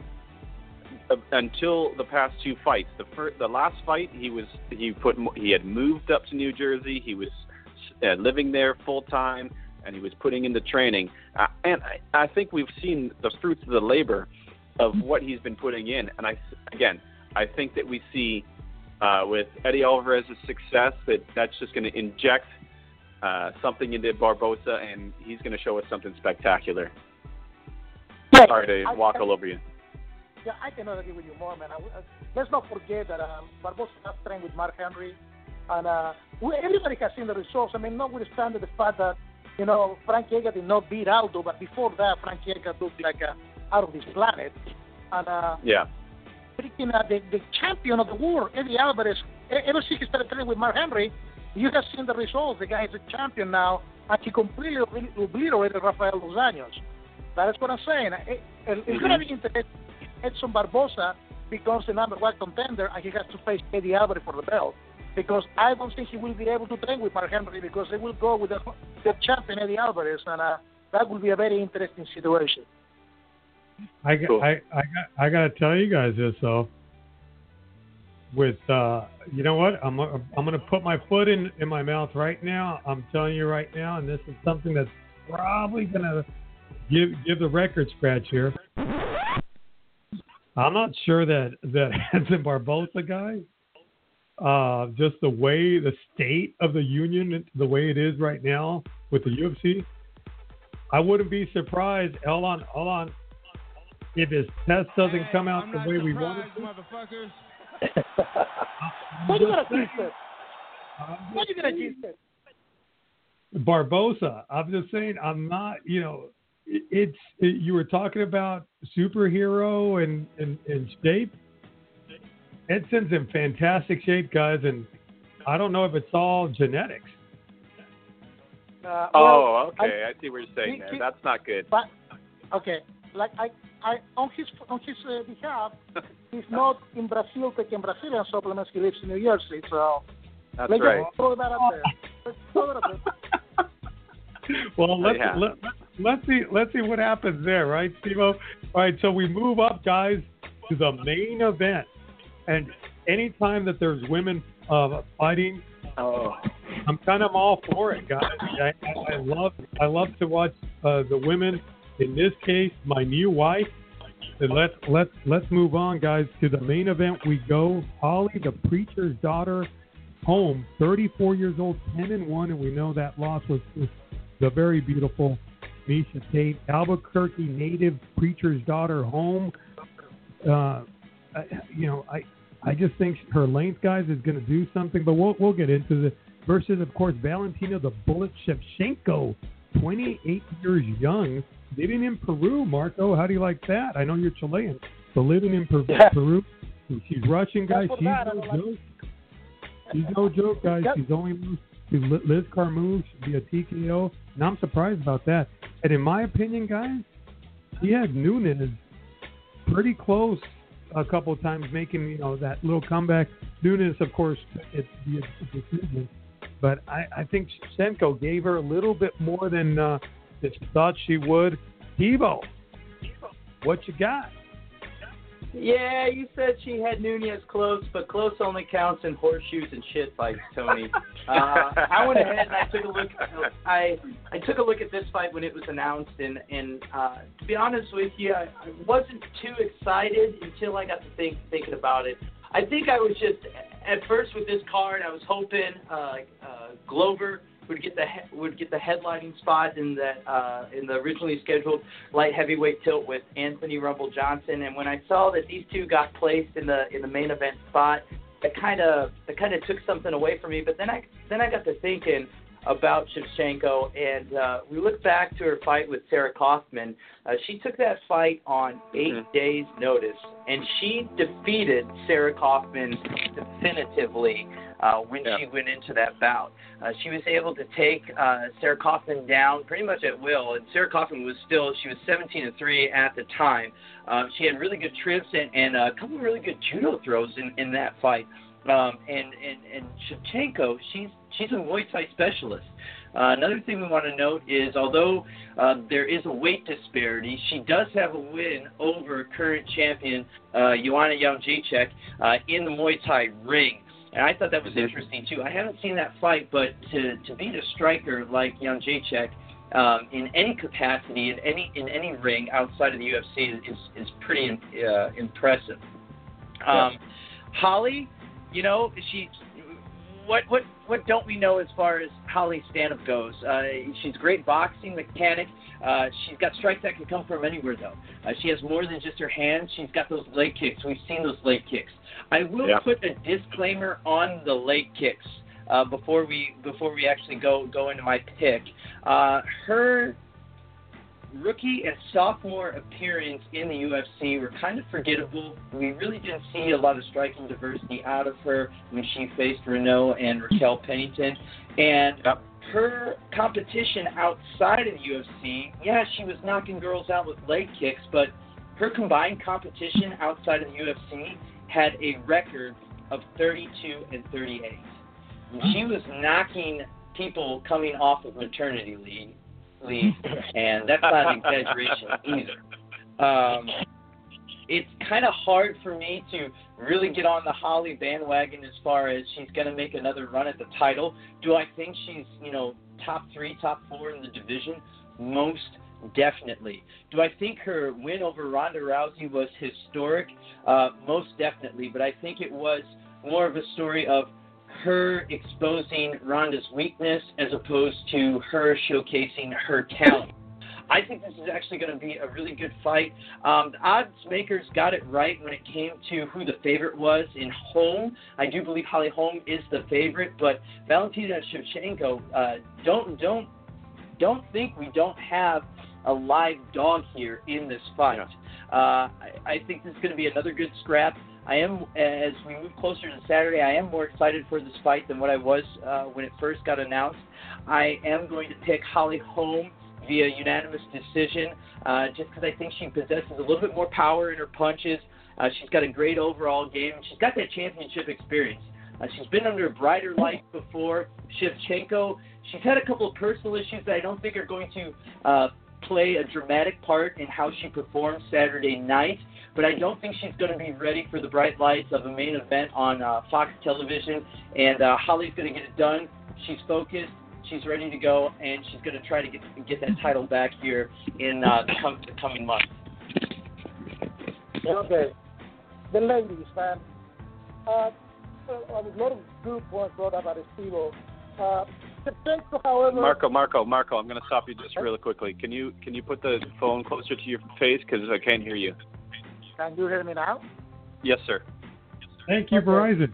until the past 2 fights. The last fight, he had moved up to New Jersey. He was living there full time, and he was putting in the training. And I think we've seen the fruits of the labor of what he's been putting in. And I think that we see with Eddie Alvarez's success that's just going to inject something into Barboza, and he's going to show us something spectacular. Yeah, Sorry to walk all over you. Yeah, I cannot agree with you more, man. Let's not forget that Barboza has trained with Mark Henry, and everybody has seen the results. I mean, notwithstanding the fact that, you know, Frank Edgar did not beat Aldo, but before that, Frank Edgar looked like out of this planet. And freaking the champion of the world, Eddie Alvarez, ever since he started training with Mark Henry, you have seen the results. The guy is a champion now, and he completely obliterated Rafael Dos Anjos. That is what I'm saying. It's going to be interesting. Edson Barboza becomes the number 1 contender, and he has to face Eddie Alvarez for the belt. Because I don't think he will be able to train with Mark Henry, because they will go with the champion Eddie Alvarez, and that will be a very interesting situation. I got to tell you guys this though. With you know what, I'm gonna put my foot in my mouth right now. I'm telling you right now, and this is something that's probably gonna give the record scratch here. I'm not sure that Edson Barboza guy, just the state of the union, the way it is right now with the UFC, I wouldn't be surprised. Hold on. If his test doesn't come out the way we want it to. Motherfuckers. What are you going to do? What are you going to do? Barboza, I'm just saying, I'm not, you know, you were talking about superhero and shape. Edson's in fantastic shape, guys, and I don't know if it's all genetics. Okay. I see what you're saying there. That's not good. But okay, like I on his behalf, he's not in Brazil taking Brazilian supplements. He lives in New Jersey, so that's let's right. just throw that up there. Let's throw it up there. Well, let's see what happens there, right, Steve-O? All right, so we move up, guys, to the main event. And anytime that there's women fighting, I'm kind of all for it, guys. I love to watch the women. In this case, my new wife. And let's move on, guys, to the main event. We go. Holly, the preacher's daughter, home, 34 years old, 10-1, and we know that loss was the very beautiful Miesha Tate. Albuquerque native, preacher's daughter, home. I just think her length, guys, is going to do something, but we'll get into this. Versus, of course, Valentina the Bullet Shevchenko, 28 years young, living in Peru. Marco, how do you like that? I know you're Chilean, so living in Peru. She's Russian, guys. She's no joke. She's no joke, guys. She's only lost to Liz Carmouche via TKO, and I'm surprised about that. And in my opinion, guys, she had Nunes pretty close a couple of times, making that little comeback. Nunes, of course, it's the decision, but I think Shevchenko gave her a little bit more than she thought she would. Evo, what you got? Yeah, you said she had Nunes close, but close only counts in horseshoes and shit fights, Tony. I went ahead and I took a look. I took a look at this fight when it was announced, and to be honest with you, I wasn't too excited until I got to thinking about it. I think I was just at first with this card, I was hoping Glover would get the headlining spot in the originally scheduled light heavyweight tilt with Anthony Rumble Johnson. And when I saw that these two got placed in the main event spot, that kind of took something away from me. But then I got to thinking about Shevchenko, and we look back to her fight with Sarah Kaufman. She took that fight on 8 days' notice, and she defeated Sarah Kaufman definitively when she went into that bout. She was able to take Sarah Kaufman down pretty much at will, and Sarah Kaufman was 17-3 at the time. She had really good trips and a couple of really good judo throws in that fight. And Shevchenko, she's a Muay Thai specialist. Another thing we want to note is, although there is a weight disparity, she does have a win over current champion Joanna Jędrzejczyk in the Muay Thai ring. And I thought that was interesting, too. I haven't seen that fight, but to beat a striker like Jędrzejczyk in any capacity, in any ring outside of the UFC is pretty impressive. Holly, what don't we know as far as Holly's stand-up goes? She's a great boxing mechanic. She's got strikes that can come from anywhere, though. She has more than just her hands. She's got those leg kicks. We've seen those leg kicks. I will put a disclaimer on the leg kicks before we actually go into my pick. Her rookie and sophomore appearance in the UFC were kind of forgettable. We really didn't see a lot of striking diversity out of her when she faced Renault and Raquel Pennington. And her competition outside of the UFC, she was knocking girls out with leg kicks, but her combined competition outside of the UFC had a record of 32-38. She was knocking people coming off of maternity leave, and that's not an exaggeration either. It's kind of hard for me to really get on the Holly bandwagon as far as she's going to make another run at the title. Do I think she's, top 3, top 4 in the division? Most definitely. Do I think her win over Ronda Rousey was historic? Most definitely, but I think it was more of a story of her exposing Ronda's weakness as opposed to her showcasing her talent. I think this is actually going to be a really good fight. The odds makers got it right when it came to who the favorite was in Holm. I do believe Holly Holm is the favorite, but Valentina Shevchenko, don't think we don't have a live dog here in this fight. I think this is going to be another good scrap. I am, as we move closer to Saturday, I am more excited for this fight than what I was when it first got announced. I am going to pick Holly Holm via unanimous decision, just because I think she possesses a little bit more power in her punches. She's got a great overall game. She's got that championship experience. She's been under brighter light before. Shevchenko, she's had a couple of personal issues that I don't think are going to play a dramatic part in how she performs Saturday night, but I don't think she's going to be ready for the bright lights of a main event on Fox television, and Holly's going to get it done. She's focused, she's ready to go, and she's going to try to get that title back here in the coming months. Okay. The ladies, man. A lot of good points brought up by Steve-O. Shevchenko, however... Marco, I'm going to stop you just really quickly. Can you put the phone closer to your face because I can't hear you? Can you hear me now? Yes, sir. Thank you, Verizon.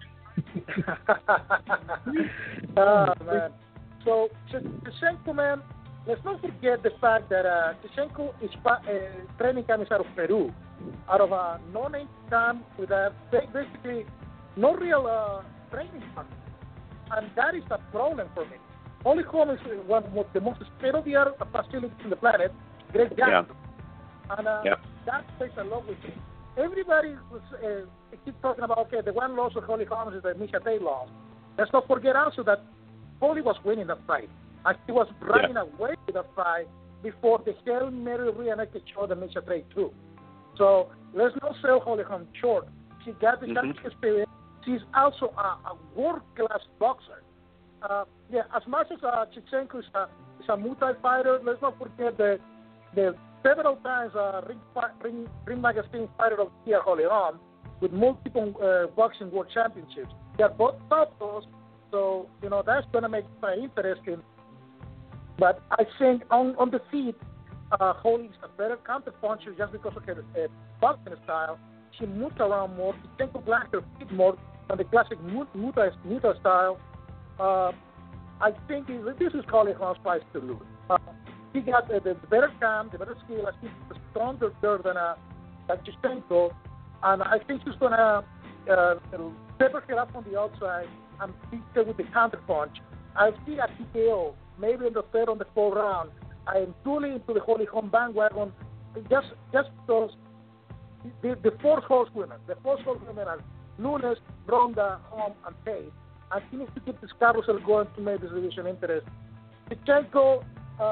Oh, man. So, Shevchenko, man, let's not forget the fact that Shevchenko is training camp out of Peru, out of a no-name camp with basically no real training partner. And that is a problem for me. Holly Holm is one of the most state-of-the-art facilities on the planet, Greg Jackson. Yeah. And that takes a lot with me. Everybody keeps talking about, okay, the one loss of Holly Holm is the Miesha Tate loss. Let's not forget also that Holly was winning that fight. And she was running away with that fight before the Hail Mary reenacted show that Miesha Tate too. So let's not sell Holly Holm short. She got the championship experience. She's also a world-class boxer. As much as Shevchenko is a multi-fighter, let's not forget the several times Ring Magazine Fighter of the Year Holly Holm with multiple boxing world championships. They're both top-pros, so, that's going to make it interesting. But I think on the feet, Holly is a better counter-puncher just because of her boxing style. She moves around more. Shevchenko blocks her feet more than the classic Muta style. I think this is Holly Holm's fight to lose. He got the better cam, the better skill. I think he's stronger there than Shevchenko. And I think she's going to pepper her up on the outside and beat her with the counter punch. I see a TKO, maybe in the third or the fourth round. I am truly into the Holly Holm bandwagon just because the four horsewomen are Nunes, Ronda, Holm, and Tate. And she needs to keep this carousel going to make this division interesting. Shevchenko,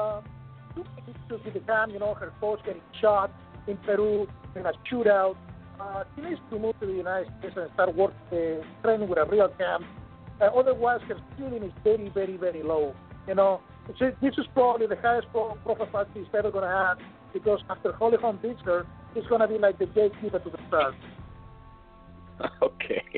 to the time, her coach getting shot in Peru in a shootout. She needs to move to the United States and start training with a real camp. Otherwise, her ceiling is very, very, very low. This is probably the highest profile fight she's ever going to have because after Holly Holm beats her, it's going to be like the gatekeeper to the stars. Okay.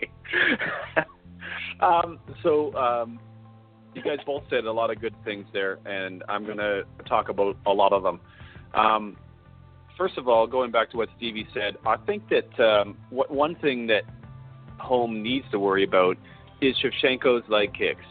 You guys both said a lot of good things there, and I'm going to talk about a lot of them. First of all, going back to what Stevie said, I think that one thing that Holm needs to worry about is Shevchenko's leg kicks.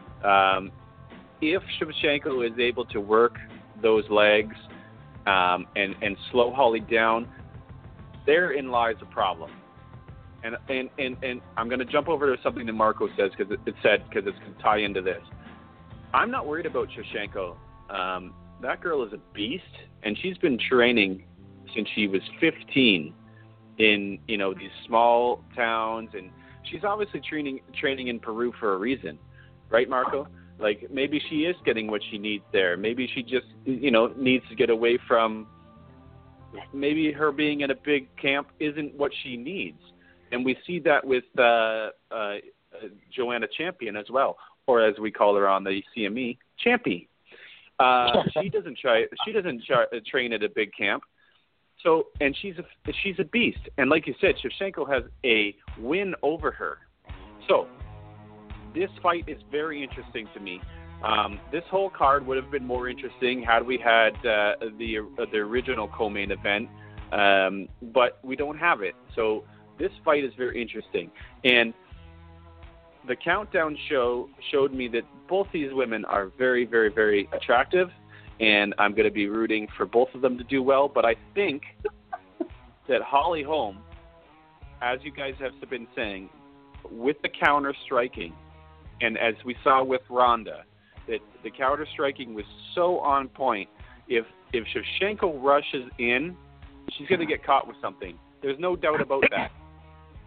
If Shevchenko is able to work those legs and slow Holly down, therein lies a problem. And I'm going to jump over to something that Marco says because it's going to tie into this. I'm not worried about Shevchenko. That girl is a beast, and she's been training since she was 15 in these small towns, and she's obviously training in Peru for a reason, right, Marco? Like maybe she is getting what she needs there. Maybe she just needs to get away from. Maybe her being in a big camp isn't what she needs. And we see that with Joanna Champion as well, or as we call her on the CME, Champy. She doesn't train at a big camp. So, and she's a beast. And like you said, Shevchenko has a win over her. So, this fight is very interesting to me. This whole card would have been more interesting had we had the original co-main event, but we don't have it. So. This fight is very interesting, and the countdown showed me that both these women are very, very, very attractive, and I'm going to be rooting for both of them to do well, but I think that Holly Holm, as you guys have been saying, with the counter-striking, and as we saw with Ronda, that the counter-striking was so on point, if Shevchenko rushes in, she's going to get caught with something. There's no doubt about that.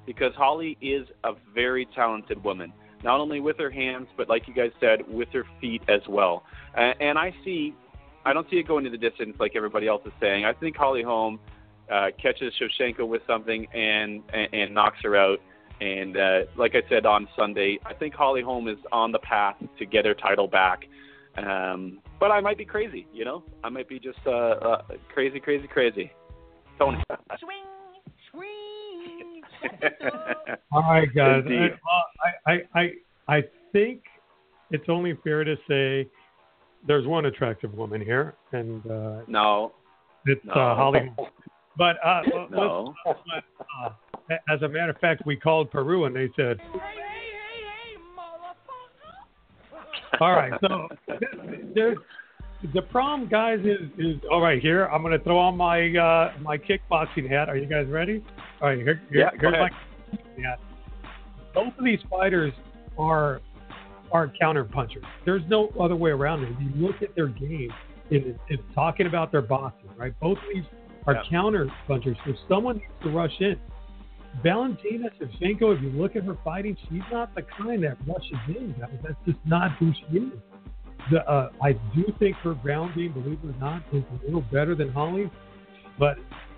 because Holly is a very talented woman, not only with her hands, but like you guys said, with her feet as well. And I don't see it going to the distance like everybody else is saying. I think Holly Holm catches Shevchenko with something and knocks her out. And like I said on Sunday, I think Holly Holm is on the path to get her title back. But I might be crazy, you know? I might be just crazy. Tony. Swing, swing. All right, guys. Indeed. I think it's only fair to say there's one attractive woman here, and No. it's Holly Holm. But No. as a matter of fact, we called Peru, and they said, Hey, motherfucker. all right, so the problem, guys, is all right. Here, I'm going to throw on my my kickboxing hat. Are you guys ready? All right, here's go my ahead. hat. Both of these fighters are counter punchers. There's no other way around it. If you look at their game, in talking about their boxing, right? Both of these are counter punchers. So someone needs to rush in. Valentina Shevchenko, if you look at her fighting, she's not the kind that rushes in, guys. That's just not who she is. I do think her ground game, believe it or not, is a little better than Holly. But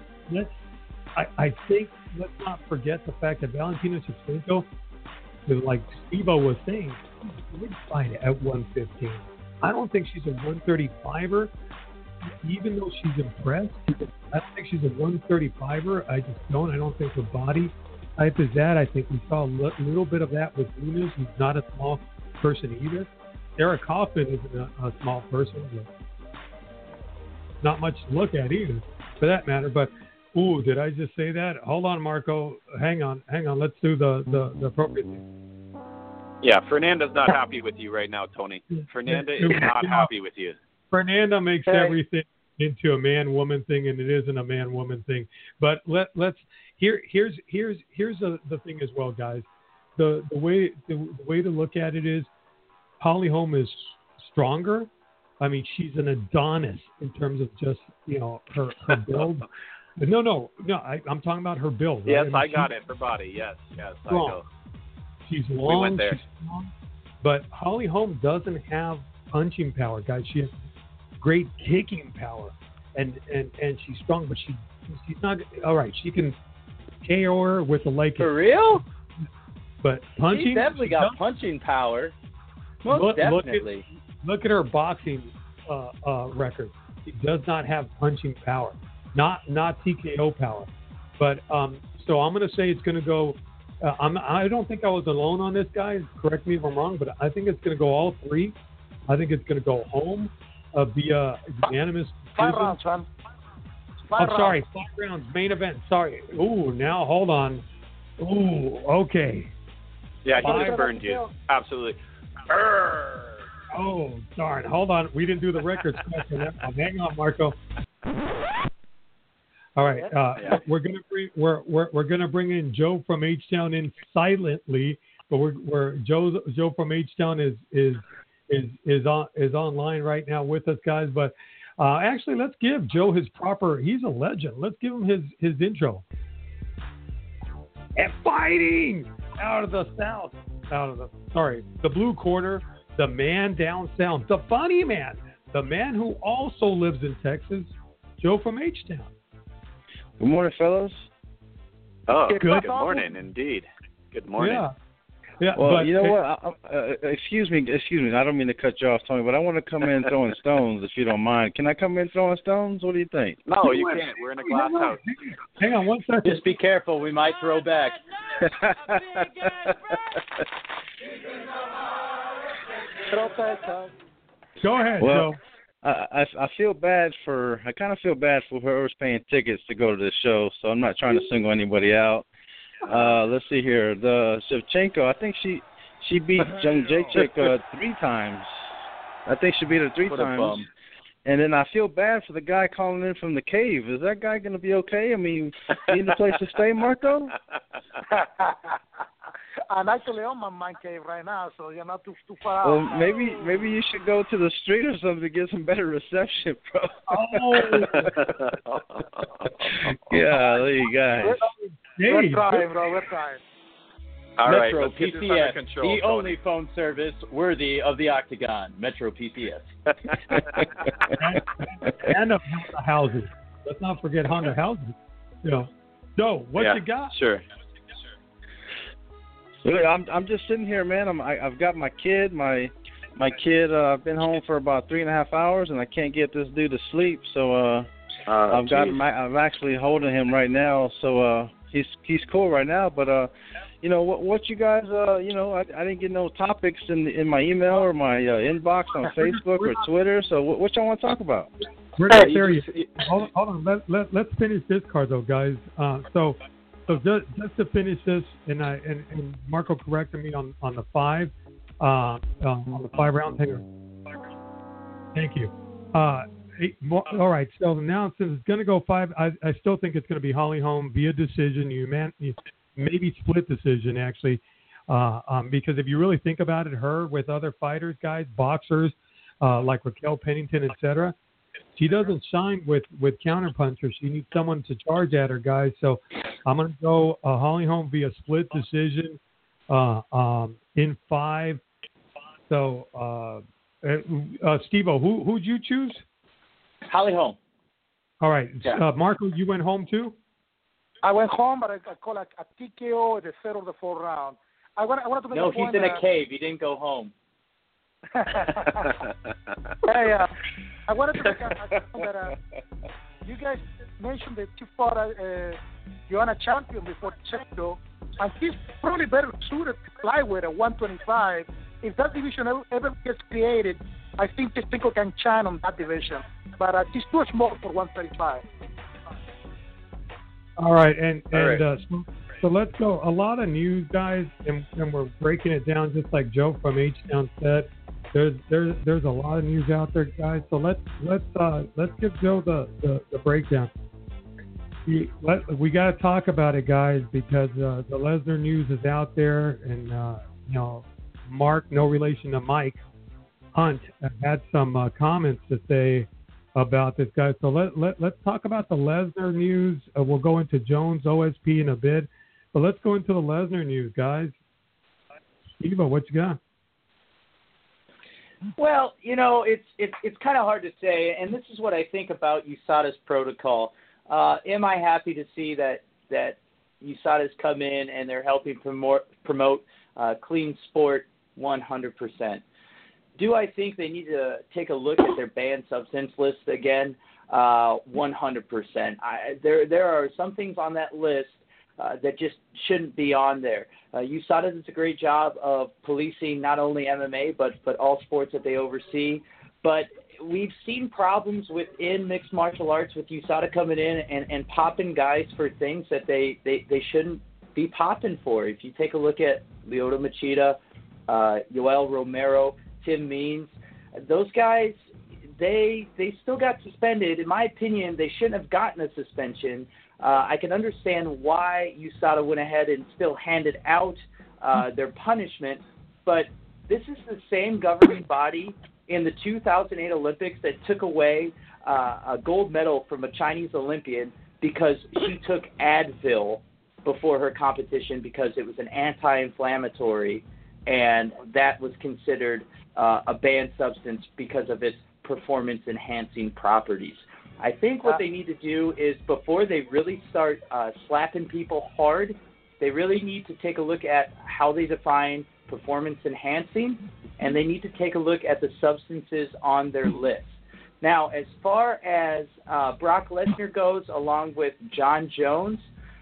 I think let's not forget the fact that Valentina Shevchenko, like Steve-O was saying, she would fight at 115. I don't think she's a 135er. Even though she's impressed, I don't think she's a 135er. I just don't. I don't think her body type is that. I think we saw a little bit of that with Nunes, who's not a small person either. Sarah Kaufman isn't a small person, but not much to look at either, for that matter. But, ooh, did I just say that? Hold on, Marco. Hang on. Let's do the appropriate thing. Yeah, Fernanda's not happy with you right now, Tony. Fernanda is not happy with you. Fernanda makes everything into a man-woman thing, and it isn't a man-woman thing. But let's here's the thing as well, guys. The way to look at it is Holly Holm is stronger. I mean, she's an Adonis in terms of just her build. No. I'm talking about her build. Right? Yes, I got it. Her body. Yes. I strong. know. She's long. We went there. She's strong, but Holly Holm doesn't have punching power, guys. She has great kicking power, and she's strong, but she's not all right. She can KO her with a leg. For real? But punching, She's definitely got punching power. Most definitely. Look at her boxing record. She does not have punching power, not TKO power. But so I'm going to say it's going to go. I don't think I was alone on this, guys. Correct me if I'm wrong, but I think it's going to go all three. I think it's going to go home via unanimous. 5 rounds, man. 5 rounds, main event. Sorry. Ooh, now hold on. Ooh, okay. Yeah, he just burned you. Absolutely. Oh, darn. Hold on. We didn't do the record scratch on that. Hang on, Marco. All right. We're gonna bring in Joe from H-Town in silently, but Joe from H-Town is online right now with us, guys. But actually, let's give Joe his proper. He's a legend. Let's give him his intro. And fighting out of the south, the blue corner, the man down south, the funny man, the man who also lives in Texas, Joe from H-Town. Good morning, fellas. Oh, good morning, indeed. Good morning. Yeah. Well, but, you know what? Excuse me. I don't mean to cut you off, Tony, but I want to come in throwing stones, if you don't mind. Can I come in throwing stones? What do you think? No, you can't. We're in a glass house. Hang on 1 second. Just be careful. We might throw back. Go ahead, well, Joe. I kind of feel bad for whoever's paying tickets to go to this show, so I'm not trying to single anybody out. Let's see here. The Shevchenko, I think she beat Jung Jacek 3 times. I think she beat her 3 times. And then I feel bad for the guy calling in from the cave. Is that guy going to be okay? I mean, need a place to stay, Marco? I'm actually on my man cave right now, so you're not too far out. Well, maybe you should go to the street or something to get some better reception, bro. Oh. Yeah, there you guys. Hey, We're trying, bro. We're trying. All right, Metro let's get this under PCS, control, the Tony. only phone service worthy of the Octagon. Metro PCS. and of Honda housing. Let's not forget Honda housing. You know, Joe, what Yeah, you got? Sure. Look, I'm just sitting here, man. I've got my kid. My kid. I've been home for about 3.5 hours, and I can't get this dude to sleep. So I'm actually holding him right now. So he's cool right now. But you know what you guys you know, I didn't get no topics in my email or my inbox on Facebook or Twitter. So what y'all want to talk about? We're not there yet. Hold on. Let's finish this card though, guys. So just to finish this, and Marco corrected me on the 5 on the 5 rounds. Hang on. Thank you. All right. So now since it's going to go 5, I still think it's going to be Holly Holm via decision. Maybe split decision actually, because if you really think about it, her with other fighters, guys, boxers like Raquel Pennington, etc. She doesn't shine with counterpunchers. She needs someone to charge at her, guys. So I'm going to go Holly Holm via split decision in 5. So, Steve-O, who'd you choose? Holly Holm. All right. Yeah. Marco, you went home too? I went home, but I call it a TKO in the third or the fourth round. I wanted to make No, a he's point in a cave. He didn't go home. Hey, I wanted to make a point that you guys mentioned that you fought Joanna Champion before Checo, and she's probably better suited to flyweight at 125. If that division ever gets created, I think Checo can shine on that division. But she's too small for 135. All right, so let's go. A lot of news, guys, and we're breaking it down just like Joe from H-Town said. There's a lot of news out there, guys. So let's give Joe the breakdown. We got to talk about it, guys, because the Lesnar news is out there, and you know, Mark, no relation to Mike Hunt, had some comments to say about this guy. So let's talk about the Lesnar news. We'll go into Jones OSP in a bit, but let's go into the Lesnar news, guys. Eva, what you got? Well, you know, it's kind of hard to say, and this is what I think about USADA's protocol. Am I happy to see that USADA's come in and they're helping promote clean sport 100%? Do I think they need to take a look at their banned substance list again? 100%. There are some things on that list that just shouldn't be on there. USADA does a great job of policing not only MMA but all sports that they oversee. But we've seen problems within mixed martial arts with USADA coming in and popping guys for things that they shouldn't be popping for. If you take a look at Lyoto Machida, Yoel Romero, Tim Means, those guys, they still got suspended. In my opinion, they shouldn't have gotten a suspension. I can understand why USADA went ahead and still handed out their punishment, but this is the same governing body in the 2008 Olympics that took away a gold medal from a Chinese Olympian because she took Advil before her competition because it was an anti-inflammatory, and that was considered a banned substance because of its performance-enhancing properties. I think what they need to do is before they really start slapping people hard, they really need to take a look at how they define performance-enhancing, and they need to take a look at the substances on their list. Now, as far as Brock Lesnar goes, along with John Jones,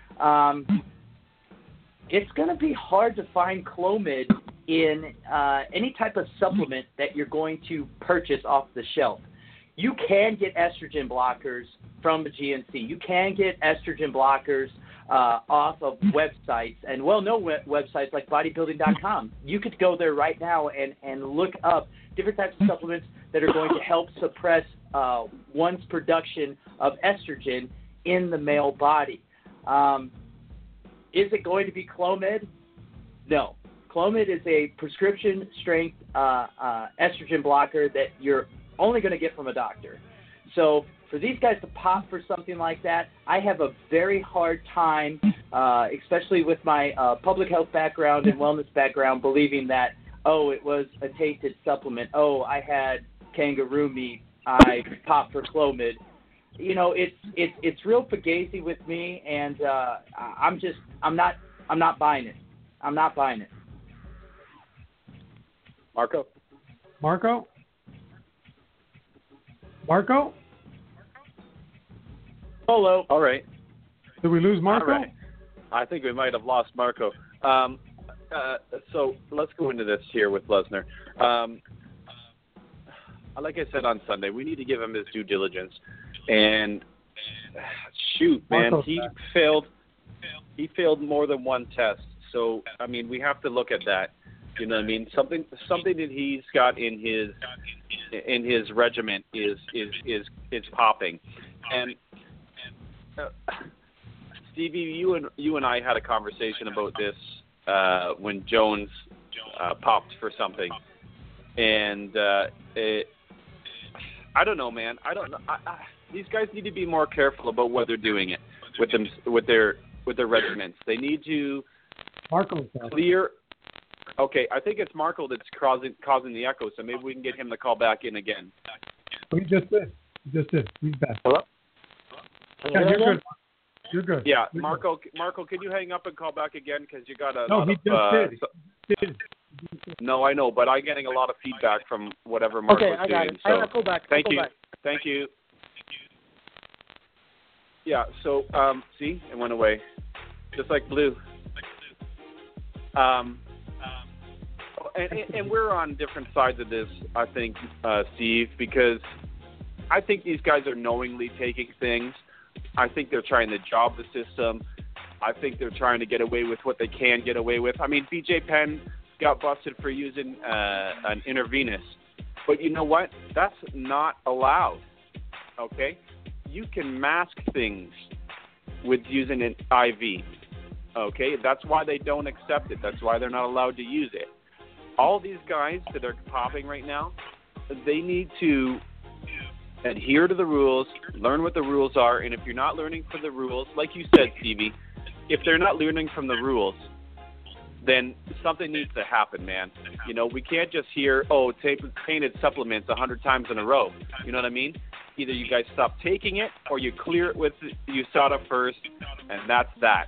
it's going to be hard to find Clomid in any type of supplement that you're going to purchase off the shelf. You can get estrogen blockers from the GNC. You can get estrogen blockers off of websites, and well-known websites like bodybuilding.com. You could go there right now and look up different types of supplements that are going to help suppress one's production of estrogen in the male body. Is it going to be Clomid? No. Clomid is a prescription strength estrogen blocker that you're only going to get from a doctor. So for these guys to pop for something like that, I have a very hard time, especially with my public health background and wellness background, believing that, oh, it was a tainted supplement. Oh, I had kangaroo meat. I popped for Clomid. You know, it's real fugazi with me, and I'm not buying it. I'm not buying it. Marco? Hello. All right. Did we lose Marco? All right. I think we might have lost Marco. So let's go into this here with Lesnar. Like I said on Sunday, we need to give him his due diligence. And shoot, man, Marco's he back. failed. He failed more than one test. So I mean, we have to look at that. You know what I mean? Something that he's got in his regiment is popping. And Stevie, you and I had a conversation about this when Jones popped for something, and I don't know, man. I don't know. These guys need to be more careful about what they're doing it with their regiments. They need to Marco's back. clear. Okay, I think it's Marco that's causing the echo, so maybe we can get him to call back in again. He just did. He's back. Hello? Yeah, you're good. You're good. Yeah, You're Marco, can you hang up and call back again? Because you got a No, lot he of... just did. No, I know, but I'm getting a lot of feedback from whatever Marco's Okay, I got doing. it. So I'll go back. thank I'll you. go back. Thank you. Yeah, so, see, it went away. Just like blue. And we're on different sides of this, I think, Steve, because I think these guys are knowingly taking things. I think they're trying to job the system. I think they're trying to get away with what they can get away with. I mean, BJ Penn got busted for using an intravenous. But you know what? That's not allowed, okay? You can mask things with using an IV, okay? That's why they don't accept it. That's why they're not allowed to use it. All these guys that are popping right now, they need to adhere to the rules, learn what the rules are, and if you're not learning from the rules, like you said, Stevie, if they're not learning from the rules, then something needs to happen, man. You know, we can't just hear, tainted supplements 100 times in a row. You know what I mean? Either you guys stop taking it or you clear it with USADA first, and that's that.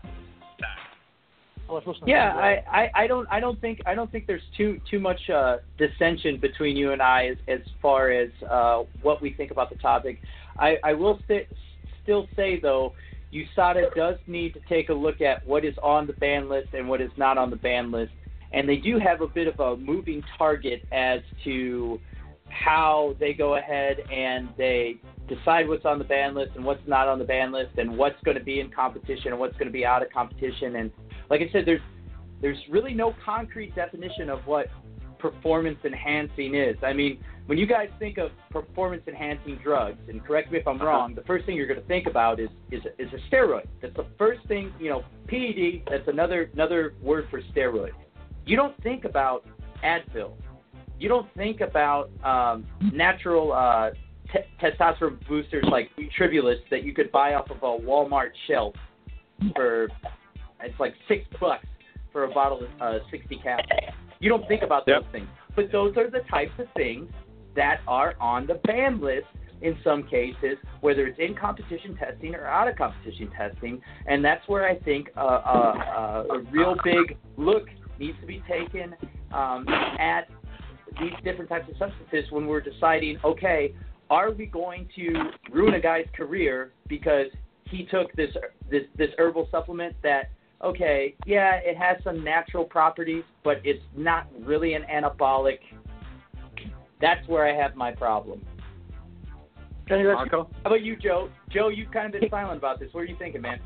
Yeah, I don't think there's too much dissension between you and I as far as what we think about the topic. I will still say though, USADA does need to take a look at what is on the ban list and what is not on the ban list, and they do have a bit of a moving target as to how they go ahead and they decide what's on the ban list and what's not on the ban list and what's going to be in competition and what's going to be out of competition. And like I said, there's really no concrete definition of what performance enhancing is. I mean, when you guys think of performance enhancing drugs, and correct me if I'm wrong, the first thing you're going to think about is a steroid. That's the first thing, PED, that's another word for steroid. You don't think about Advil. You don't think about natural testosterone boosters like Tribulus that you could buy off of a Walmart shelf for, it's like $6 for a bottle of 60 capsules. You don't think about those things. But those are the types of things that are on the ban list in some cases, whether it's in competition testing or out of competition testing. And that's where I think a real big look needs to be taken at these different types of substances when we're deciding, okay, are we going to ruin a guy's career because he took this herbal supplement that, okay, yeah, it has some natural properties, but it's not really an anabolic. That's where I have my problem. Marco? How about you, Joe? Joe, you've kind of been silent about this. What are you thinking, man?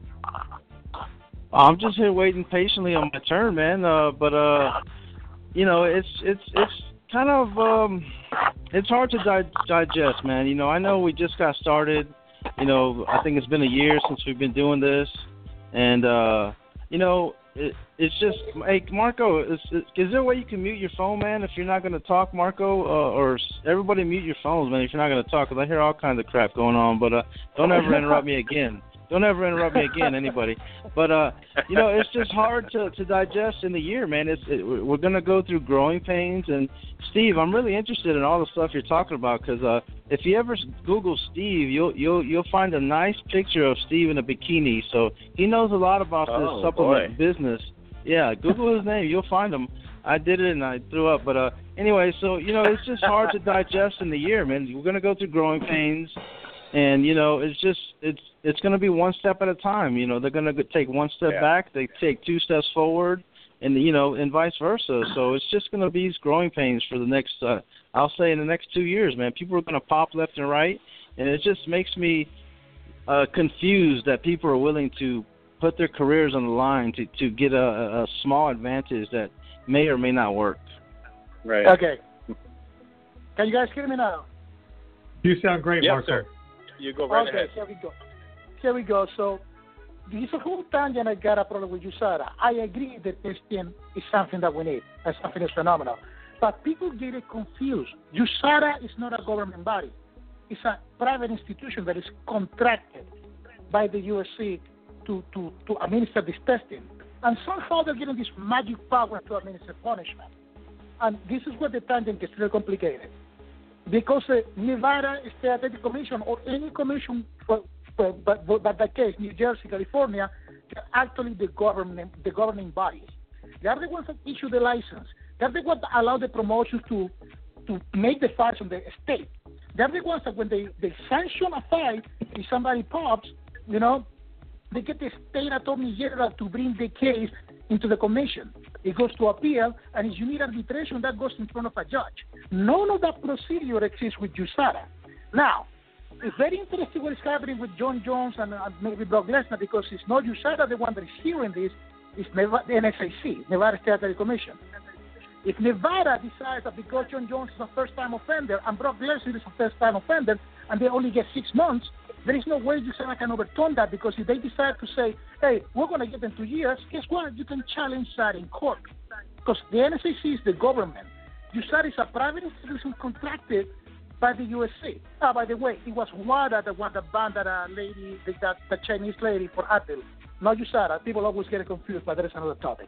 I'm just here waiting patiently on my turn, man. It's kind of it's hard to digest, man. I know we just got started. I think it's been a year since we've been doing this, and it's just, hey, Marco, is there a way you can mute your phone, man, if you're not going to talk, Marco? Or everybody mute your phones, man, if you're not going to talk, because I hear all kinds of crap going on. But don't ever interrupt me again. Don't ever interrupt me again, anybody. But, it's just hard to digest in the year, man. We're going to go through growing pains. And, Steve, I'm really interested in all the stuff you're talking about because if you ever Google Steve, you'll find a nice picture of Steve in a bikini. So he knows a lot about this supplement business. Yeah, Google his name. You'll find him. I did it and I threw up. But anyway, so, it's just hard to digest in the year, man. We're going to go through growing pains. And, it's going to be one step at a time. They're going to take one step back. They take two steps forward and, and vice versa. So it's just going to be these growing pains for the next, I'll say in the next 2 years, man. People are going to pop left and right. And it just makes me confused that people are willing to put their careers on the line to get a small advantage that may or may not work. Right. Okay. Can you guys hear me now? You sound great, Marco. Sir. You go right ahead. Here we go. So, this is a whole tangent. I got a problem with USADA. I agree that testing is something that we need, and something is phenomenal. But people get it confused. USADA is not a government body. It's a private institution that is contracted by the USC to administer this testing. And somehow they're getting this magic power to administer punishment. And this is where the tangent gets really complicated. Because the Nevada State Athletic Commission or any commission, but that case, New Jersey, California, they're actually the governing bodies. They are the ones that issue the license. They're the ones that allow the promotions to make the fights on the state. They're the ones that when they sanction a fight, if somebody pops, they get the state attorney general to bring the case into the commission. It goes to appeal, and if you need arbitration, that goes in front of a judge. None of that procedure exists with USADA. Now, it's very interesting what is happening with John Jones and maybe Brock Lesnar because it's not USADA the one that is hearing this, it's the NSAC, Nevada State Athletic Commission. If Nevada decides that because John Jones is a first-time offender and Brock Lesnar is a first-time offender and they only get 6 months, there is no way USADA can overturn that because if they decide to say, hey, we're going to get them 2 years, guess what? You can challenge that in court because the NSAC is the government. USADA is a private institution contracted by the USC. By the way, it was WADA the one that banned that lady, the Chinese lady for Apple. Not USADA. People always get confused, but that is another topic.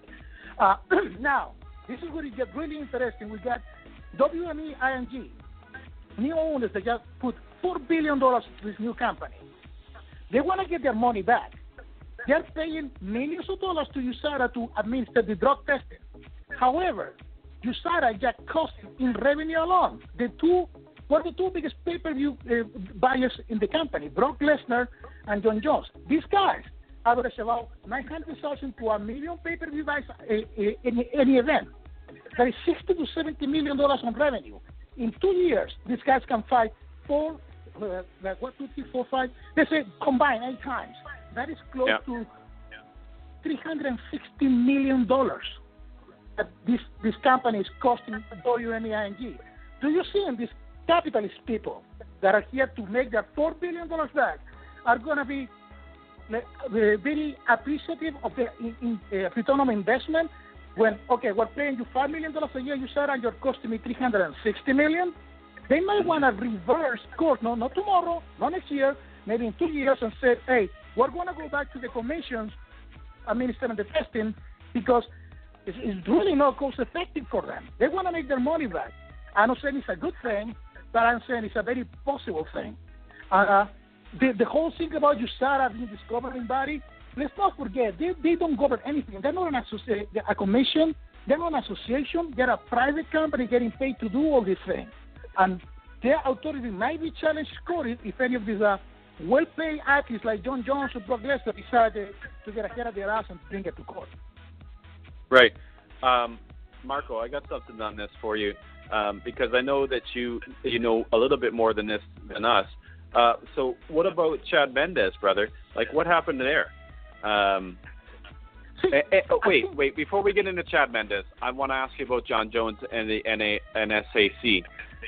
Now, this is where it gets really interesting. We got WME-ING, new owners that just put $4 billion into this new company. They want to get their money back. They're paying millions of dollars to USADA to administer the drug testing. However, USADA just cost in revenue alone. The two biggest pay-per-view buyers in the company, Brock Lesnar and John Jones. These guys average about 900,000 to $1 million pay-per-view buys in any event. That is $60 to $70 million on revenue. In 2 years, these guys can fight 4, 1, 2, 3, 4, 5. Let's say combined 8 times. That is close to $360 million that this company is costing WME-ING. Do you see in these capitalist people that are here to make their $4 billion back are going to be very appreciative of the return on investment when, okay, we're paying you $5 million a year, you said, and you're costing me $360 million? They might want to reverse course, no, not tomorrow, not next year, maybe in 2 years, and say, hey, we're going to go back to the commissions administering the testing because it's really not cost effective for them. They want to make their money back. I'm not saying it's a good thing, but I'm saying it's a very possible thing. The whole thing about USADA being this governing body, let's not forget, they don't govern anything. They're not a commission. They're not an association. They're a private company getting paid to do all these things. And their authority might be challenged court if any of these well-paid athletes like John Jones or Brock Lesnar decide to get a head of their ass and bring it to court. Right. Marco, I got something on this for you because I know that you know a little bit more than us. So what about Chad Mendes, brother? Like, what happened there? Wait. Before we get into Chad Mendes, I want to ask you about John Jones and the NSAC.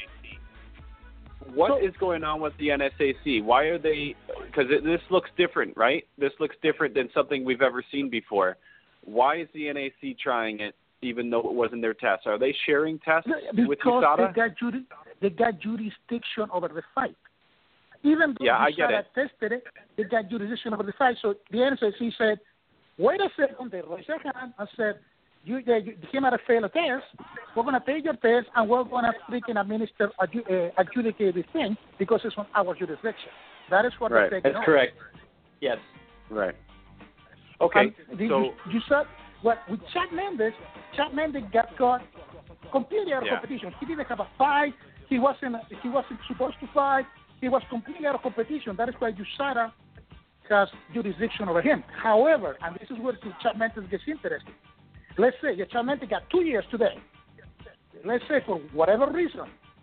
What is going on with the NSAC? Why are they – because this looks different, right? This looks different than something we've ever seen before. why is the NAC trying it even though it wasn't their test? Are they sharing tests with Because USADA? they got jurisdiction over the fight. Even though I get USADA it. tested it, they got jurisdiction over the fight. So the NSC said, wait a second, they raised their hand and said, you came out of failed a test, we're going to take your test and we're going to freaking adjudicate this thing because it's on our jurisdiction. That is what Right. they're taking That's on. correct. Yes. Right. Okay. So you said what with Chad Mendes got caught completely out of Yeah. competition. He didn't have a fight. He wasn't supposed to fight. He was completely out of competition. That is why USADA has jurisdiction over him. However, and this is where Chad Mendes gets interesting. Let's say Chad Mendes got 2 years today. Let's say for whatever reason,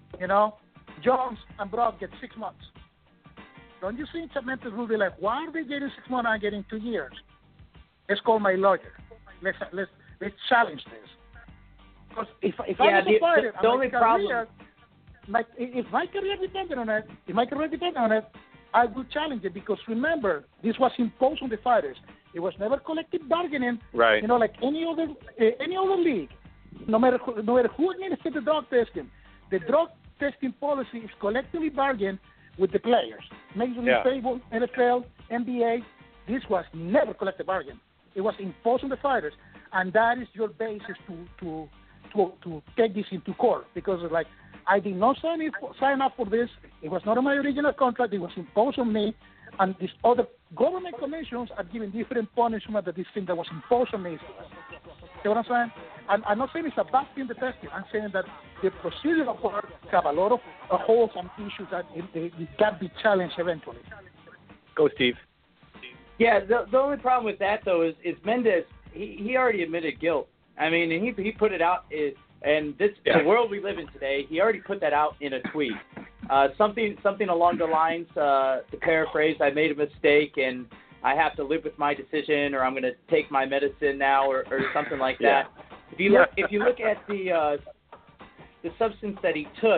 Jones and Brock get 6 months. Don't you think Chad Mendes will be like, why are they getting 6 months and I'm getting 2 years? Let's call my lawyer. Let's challenge this. Because if I was a fighter, the only problem. If my career depended on it, I would challenge it because remember, this was imposed on the fighters. It was never collective bargaining. Right. Like any other league. No matter who administered the drug testing, the drug testing policy is collectively bargained with the players. Major League Baseball, NFL, NBA. This was never collective bargain. It was imposed on the fighters, and that is your basis to take this into court because it's like, I did not sign up for this. It was not on my original contract. It was imposed on me. And these other government commissions are giving different punishment to this thing that was imposed on me. See what I'm saying? And I'm not saying it's a bad thing, the testing. I'm saying that the procedural part have a lot of holes and issues that it can be challenged eventually. Go, Steve. Yeah, the only problem with that, though, is Mendes, he already admitted guilt. I mean, and he put it out, and the world we live in today, he already put that out in a tweet. Something along the lines, to paraphrase, I made a mistake and I have to live with my decision, or I'm going to take my medicine now, or something like that. If you look at the substance that he took,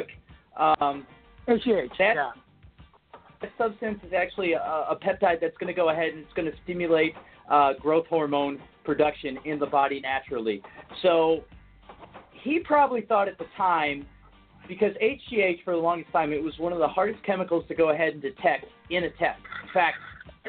that substance is actually a peptide that's going to go ahead and it's going to stimulate growth hormone production in the body naturally. So he probably thought at the time, because HGH for the longest time, it was one of the hardest chemicals to go ahead and detect in a test. In fact,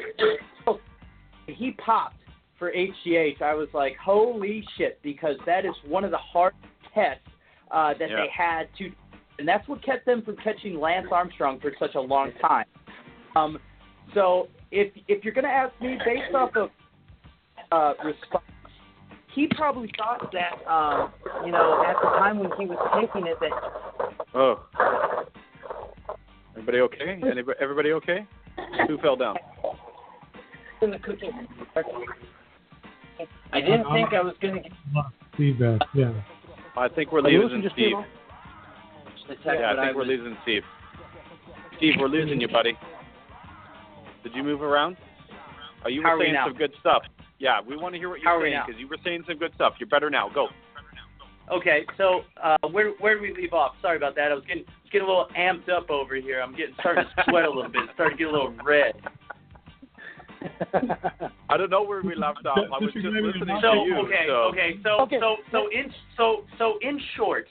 he popped for HGH. I was like, holy shit, because that is one of the hardest tests that they had to, and that's what kept them from catching Lance Armstrong for such a long time. So if you're going to ask me based off of response, he probably thought that, at the time when he was taking it that... Oh. Everybody okay? Everybody okay? Who fell down? In the cooking. I didn't think I was going to get... Feedback, yeah. I think we're losing Steve. I think we're losing Steve. Steve, we're losing you, buddy. Did you move around? Oh, you were saying some good stuff. Yeah, we want to hear what you're saying because you were saying some good stuff. You're better now. Go. Okay, so where did we leave off? Sorry about that. I was getting a little amped up over here. I'm starting to sweat a little bit. Starting to get a little red. I don't know where we left off. I was just listening to you. So in short,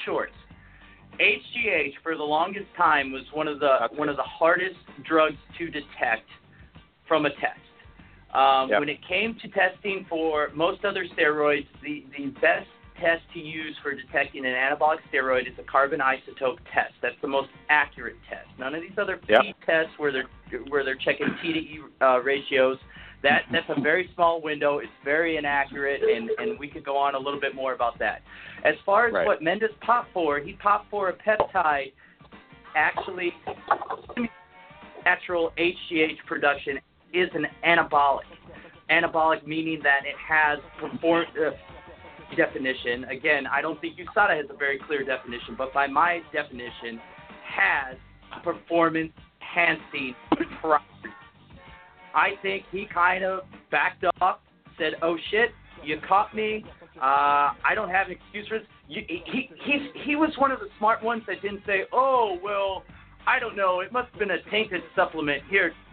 HGH for the longest time was one of the hardest drugs to detect from a test. When it came to testing for most other steroids, the best test to use for detecting an anabolic steroid is a carbon isotope test. That's the most accurate test. None of these other tests where they're checking T to E ratios. That's a very small window. It's very inaccurate, and we could go on a little bit more about that. As far as what Mendes popped for, he popped for a peptide actually natural HGH production is an anabolic. Anabolic meaning that it has definition. Again, I don't think USADA has a very clear definition, but by my definition, has performance-enhancing properties. I think he kind of backed off, said, oh, shit, you caught me. I don't have an excuse for this. He was one of the smart ones that didn't say, oh, well, I don't know. It must have been a tainted supplement. Here,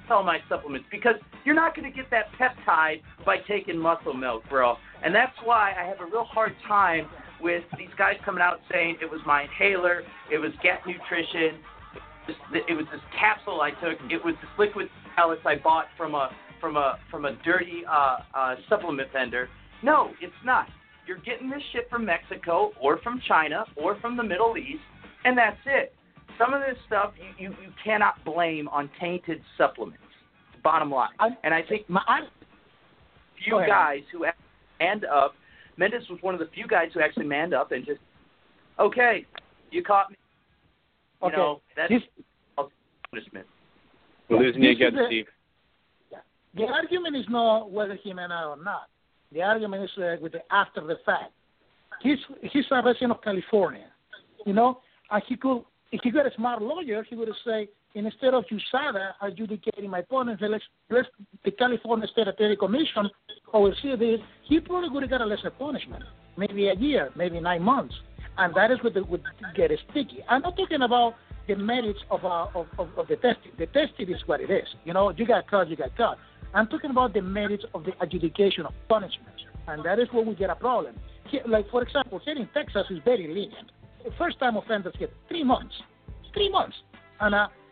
all my supplements because you're not going to get that peptide by taking muscle milk, bro. And that's why I have a real hard time with these guys coming out saying it was my inhaler, it was Get Nutrition, it was this capsule I took, it was this liquid pellets I bought from a dirty supplement vendor. No, it's not. You're getting this shit from Mexico or from China or from the Middle East, and that's it. Some of this stuff you cannot blame on tainted supplements, bottom line. And I think few guys who manned up, Mendes was one of the few guys who actually manned up and just, okay, you caught me. You know, that's punishment. We're losing you again, Steve. The argument is not whether he meant it or not. The argument is with the after the fact. He's a resident of California, you know, and if he got a smart lawyer, he would say, instead of USADA adjudicating my opponents, let's the California State Athletic Commission oversee this. He probably would have got a lesser punishment, maybe a year, maybe 9 months, and that is what would get sticky. I'm not talking about the merits of the testing. The testing is what it is. You know, you got caught, you got caught. I'm talking about the merits of the adjudication of punishments, and that is where we get a problem. Here, like, for example, here in Texas is very lenient. First-time offenders get 3 months. 3 months. And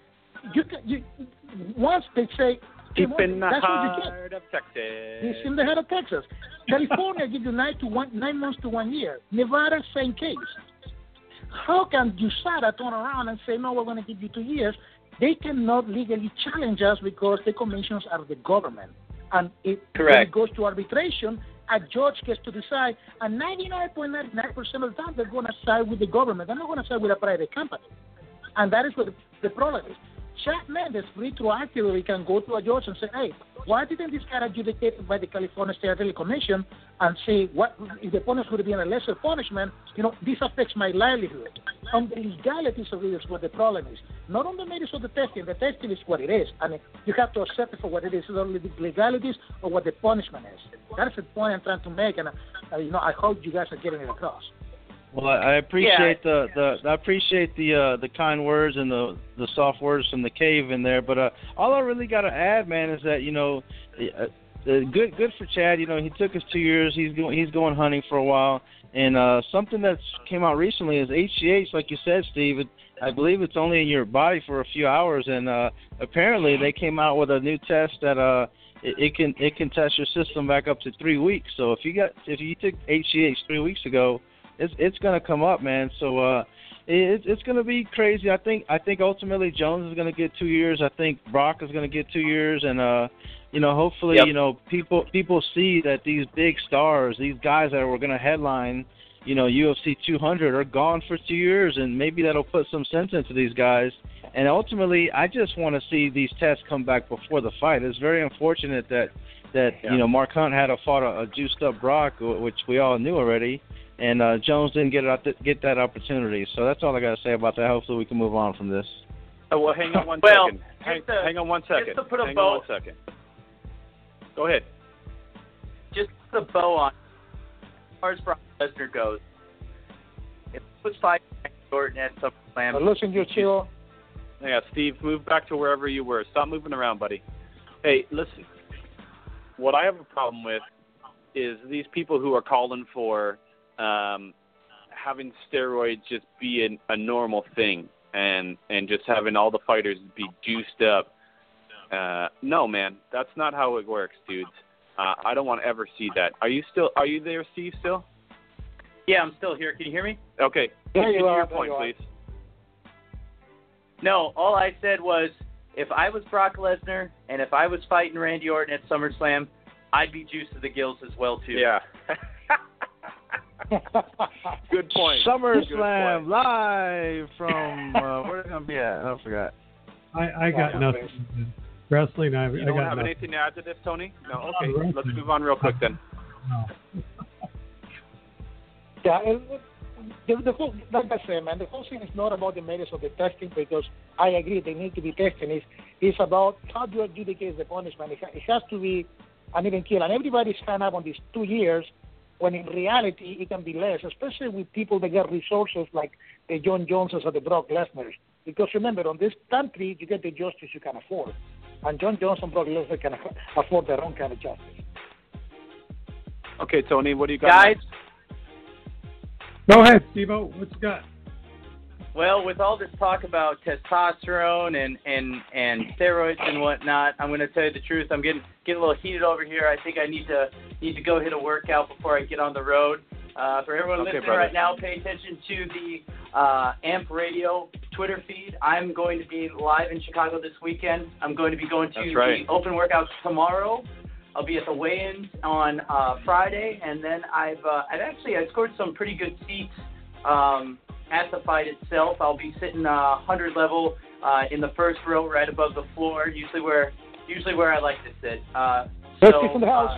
once they say, deep in the that's heart what you get. of Texas. It's in the heart of Texas. California gives you 9 months to 1 year. Nevada, same case. How can USADA turn around and say, no, we're going to give you 2 years? They cannot legally challenge us because the commissions are the government. And when it goes to arbitration, a judge gets to decide, and 99.99% of the time they're going to side with the government. They're not going to side with a private company. And that is what the problem is. Chad Mendes retroactively can go to a judge and say, hey, why didn't this get adjudicated by the California State Athletic Commission and say, what if the opponents would be in a lesser punishment, you know, this affects my livelihood. On the legalities of it is what the problem is. Not on the merits of the testing. The testing is what it is. I mean, you have to accept it for what it is, not only the legalities or what the punishment is. That's the point I'm trying to make, and you know, I hope you guys are getting it across. Well, I appreciate the kind words and the soft words from the cave in there, but all I really got to add, man, is that, you know, good for Chad. You know, he took his 2 years. He's going hunting for a while, and something that's came out recently is HGH, like you said, Steve. I believe it's only in your body for a few hours, and apparently they came out with a new test that it can test your system back up to 3 weeks. So if you took HGH 3 weeks ago, it's going to come up, man. So it's going to be crazy. I think ultimately Jones is going to get 2 years. I think Brock is going to get 2 years, and you know, hopefully, you know, people see that these big stars, these guys that were going to headline, you know, UFC 200 are gone for 2 years, and maybe that'll put some sense into these guys. And ultimately, I just want to see these tests come back before the fight. It's very unfortunate that you know, Mark Hunt had fought a juiced up Brock, which we all knew already. And Jones didn't get that opportunity. So that's all I got to say about that. Hopefully we can move on from this. Oh, well, hang on one second. Hang on 1 second. Just to put a hang bow, on 1 second. Go ahead. Just to put a bow on, as far as Brock Lesnar goes, if it was fighting Jordan at SummerSlam. Listen, you chill. Yeah, Steve, move back to wherever you were. Stop moving around, buddy. Hey, listen. What I have a problem with is these people who are calling for having steroids just be a normal thing and just having all the fighters be juiced up. No, man, that's not how it works, dudes. I don't want to ever see that. Are you there, Steve, still? Yeah, I'm still here. Can you hear me? Okay. Continue your point, please. No, all I said was if I was Brock Lesnar and if I was fighting Randy Orton at SummerSlam, I'd be juiced to the gills as well, too. Yeah. Good point. SummerSlam live from where's it gonna be at? I forgot. I got nothing. Wrestling. I don't got have nothing. anything to add to this, Tony? No. Okay. Let's move on real quick then. No. Yeah, the whole, like I said, man, the whole thing is not about the merits of the testing, because I agree they need to be testing. It's about how do you adjudicate the punishment. It has to be an even kill, and everybody's hung up on these 2 years, when in reality it can be less, especially with people that get resources like the John Joneses or the Brock Lesnar's. Because remember, on this country, you get the justice you can afford. and John Johnson, Brock Lesnar can afford their own kind of justice. Okay, Tony, what do you got? Guys, next? Go ahead, Steve-O. What you got? well, with all this talk about testosterone and steroids and whatnot, I'm going to tell you the truth. I'm getting a little heated over here. I think I need to go hit a workout before I get on the road. For everyone listening brother. right now, pay attention to the AMP Radio Twitter feed. I'm going to be live in Chicago this weekend. I'm going to be going to the open workouts tomorrow. I'll be at the weigh-ins on Friday, and then I scored some pretty good seats at the fight itself. I'll be sitting 100 level in the first row, right above the floor, usually where I like to sit. From the house.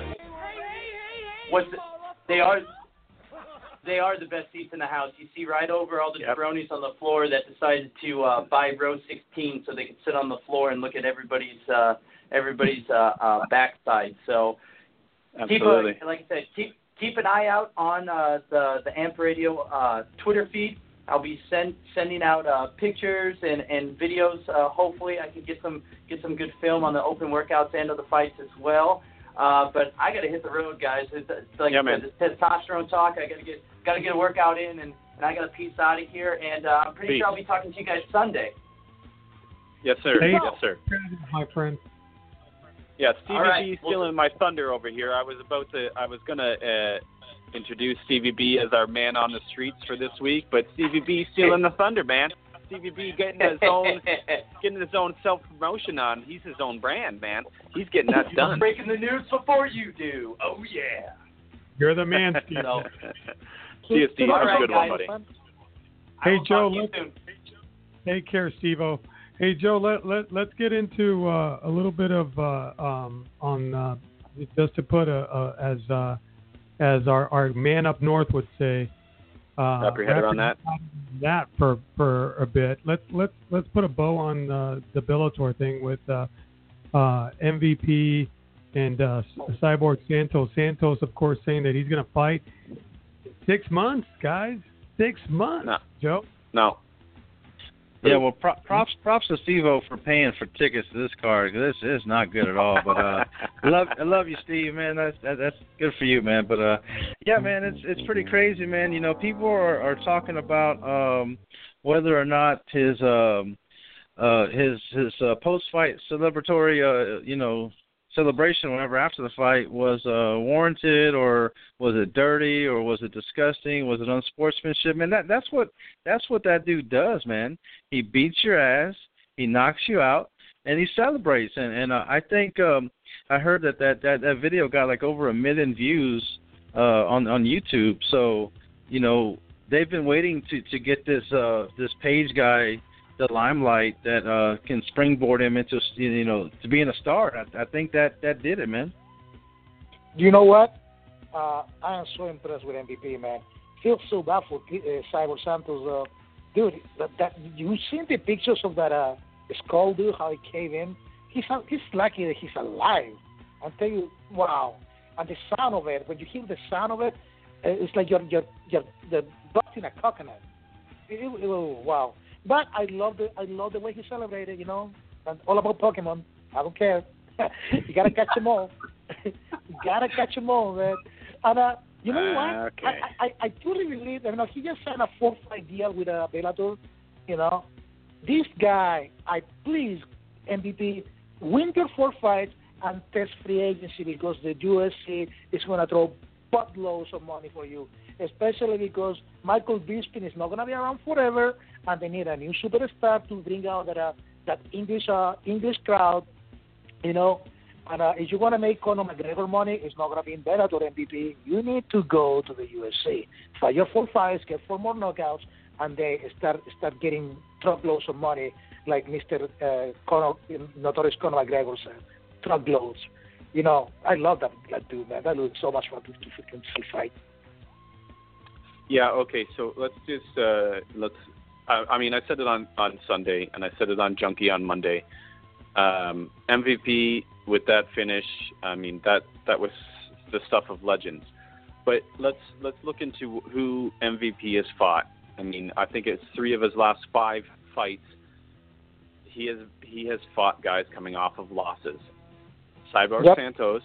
They are the best seats in the house. You see right over all the jabronis on the floor that decided to buy row 16 so they could sit on the floor and look at everybody's backside. So, absolutely. Like I said, keep an eye out on the AMP Radio Twitter feed. I'll be sending out pictures and videos. Hopefully, I can get some good film on the open workouts and of the fights as well. But I got to hit the road, guys. It's like this testosterone talk. I got to get a workout in, and I got to peace out of here. And I'm pretty sure I'll be talking to you guys Sunday. Yes, sir. Hey, yes, sir. My friend. Yeah, Stevie right. B stealing my thunder over here. I was gonna introduce Stevie B as our man on the streets for this week, but Stevie B stealing the thunder, man. Stevie B getting his own self promotion on. He's his own brand, man. He's getting that done. Breaking the news before you do. Oh yeah. You're the man, Steve. See you, Steve. All Have right, a good one, guys. buddy. Hey, Joe. Soon. Take care, Steve-O. Hey, Joe. Let's get into a little bit of just to put as our man up north would say. Wrap your head around that. For a bit. Let's put a bow on the Bellator thing with MVP and Cyborg Santos. Santos, of course, saying that he's going to fight 6 months, guys. 6 months, No. Joe. No. Yeah, well, props to Steve-O for paying for tickets to this card. This is not good at all. But I love you, Steve, man. That's good for you, man. But yeah, man, it's pretty crazy, man. You know, people are talking about whether or not his post-fight celebratory celebration, whatever, after the fight was warranted, or was it dirty, or was it disgusting, was it unsportsmanship? Man, that's what that dude does, man. He beats your ass, he knocks you out, and he celebrates. And I think I heard that video got like over 1 million views on YouTube. So they've been waiting to get this Page guy the limelight that can springboard him into to being a star. I think that did it, man. You know what? I am so impressed with MVP, man. Feels so bad for Cyborg Santos. Dude, that you seen the pictures of that skull, dude? How he came in. He's lucky that he's alive. I tell you, wow. And the sound of it, when you hear the sound of it, it's like you're busting a coconut. Wow. But I love the way he celebrated, and all about Pokemon. I don't care. You gotta catch them all. You gotta catch them all, man. And you know what? Okay. I truly believe that he just signed a 4-fight deal with Bellator. This guy, please MVP, win your 4 fights and test free agency, because the UFC is gonna throw buttloads of money for you, especially because Michael Bisping is not gonna be around forever. And they need a new superstar to bring out that English crowd, And if you want to make Conor McGregor money, it's not going to be in Bellator, MVP. You need to go to the UFC. Fight your 4 fights, get 4 more knockouts, and they start getting truckloads of money, like Mr. Notorious Conor McGregor said. Truckloads. I love that dude, man. That looks so much fun to fight. Yeah. Okay. So let's I said it on Sunday, and I said it on Junkie on Monday. MVP with that finish, that was the stuff of legends. But let's look into who MVP has fought. I think it's 3 of his last 5 fights. he has fought guys coming off of losses. Cyborg Santos.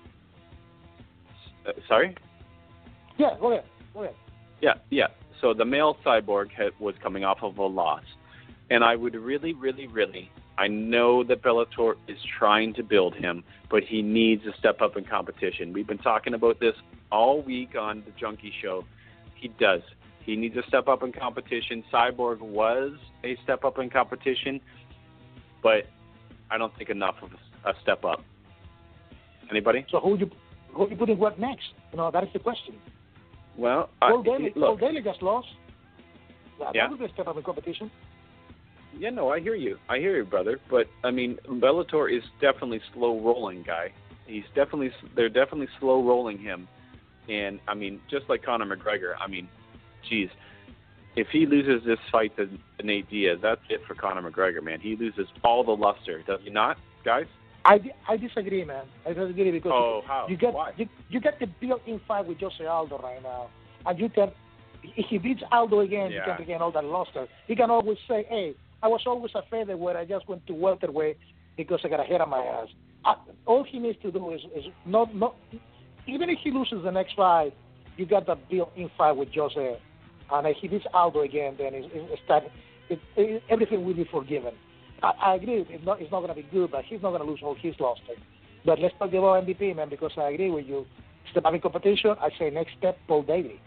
Sorry? Yeah, go ahead. Yeah. So the male Cyborg was coming off of a loss. And I would really, really, really, I know that Bellator is trying to build him, but he needs to step up in competition. We've been talking about this all week on the Junkie Show. He does. He needs to step up in competition. Cyborg was a step up in competition, but I don't think enough of a step up. Anybody? So who you putting what next? That is the question. Well, Paul Daly just lost. That would be a step up in competition. Yeah, no, I hear you, brother. But I mean, Bellator is definitely slow rolling, guy. They're definitely slow rolling him, and I mean, just like Conor McGregor. I mean, geez, if he loses this fight to Nate Diaz, that's it for Conor McGregor, man. He loses all the luster, does he not, guys? I disagree, man. I disagree because Why? You get the built-in fight with Jose Aldo right now, and you can. If he beats Aldo again, you can regain all that luster. He can always say, "Hey, I was always a featherweight. I just went to welterweight because I got a head on my ass." All he needs to do is not. Even if he loses the next fight, you got that built-in fight with Jose, and if he beats Aldo again, then everything will be forgiven. I agree. It's not going to be good, but he's not going to lose all his luster. But let's talk about MVP, man, because I agree with you. Step up in competition. I say next step, Paul Daly.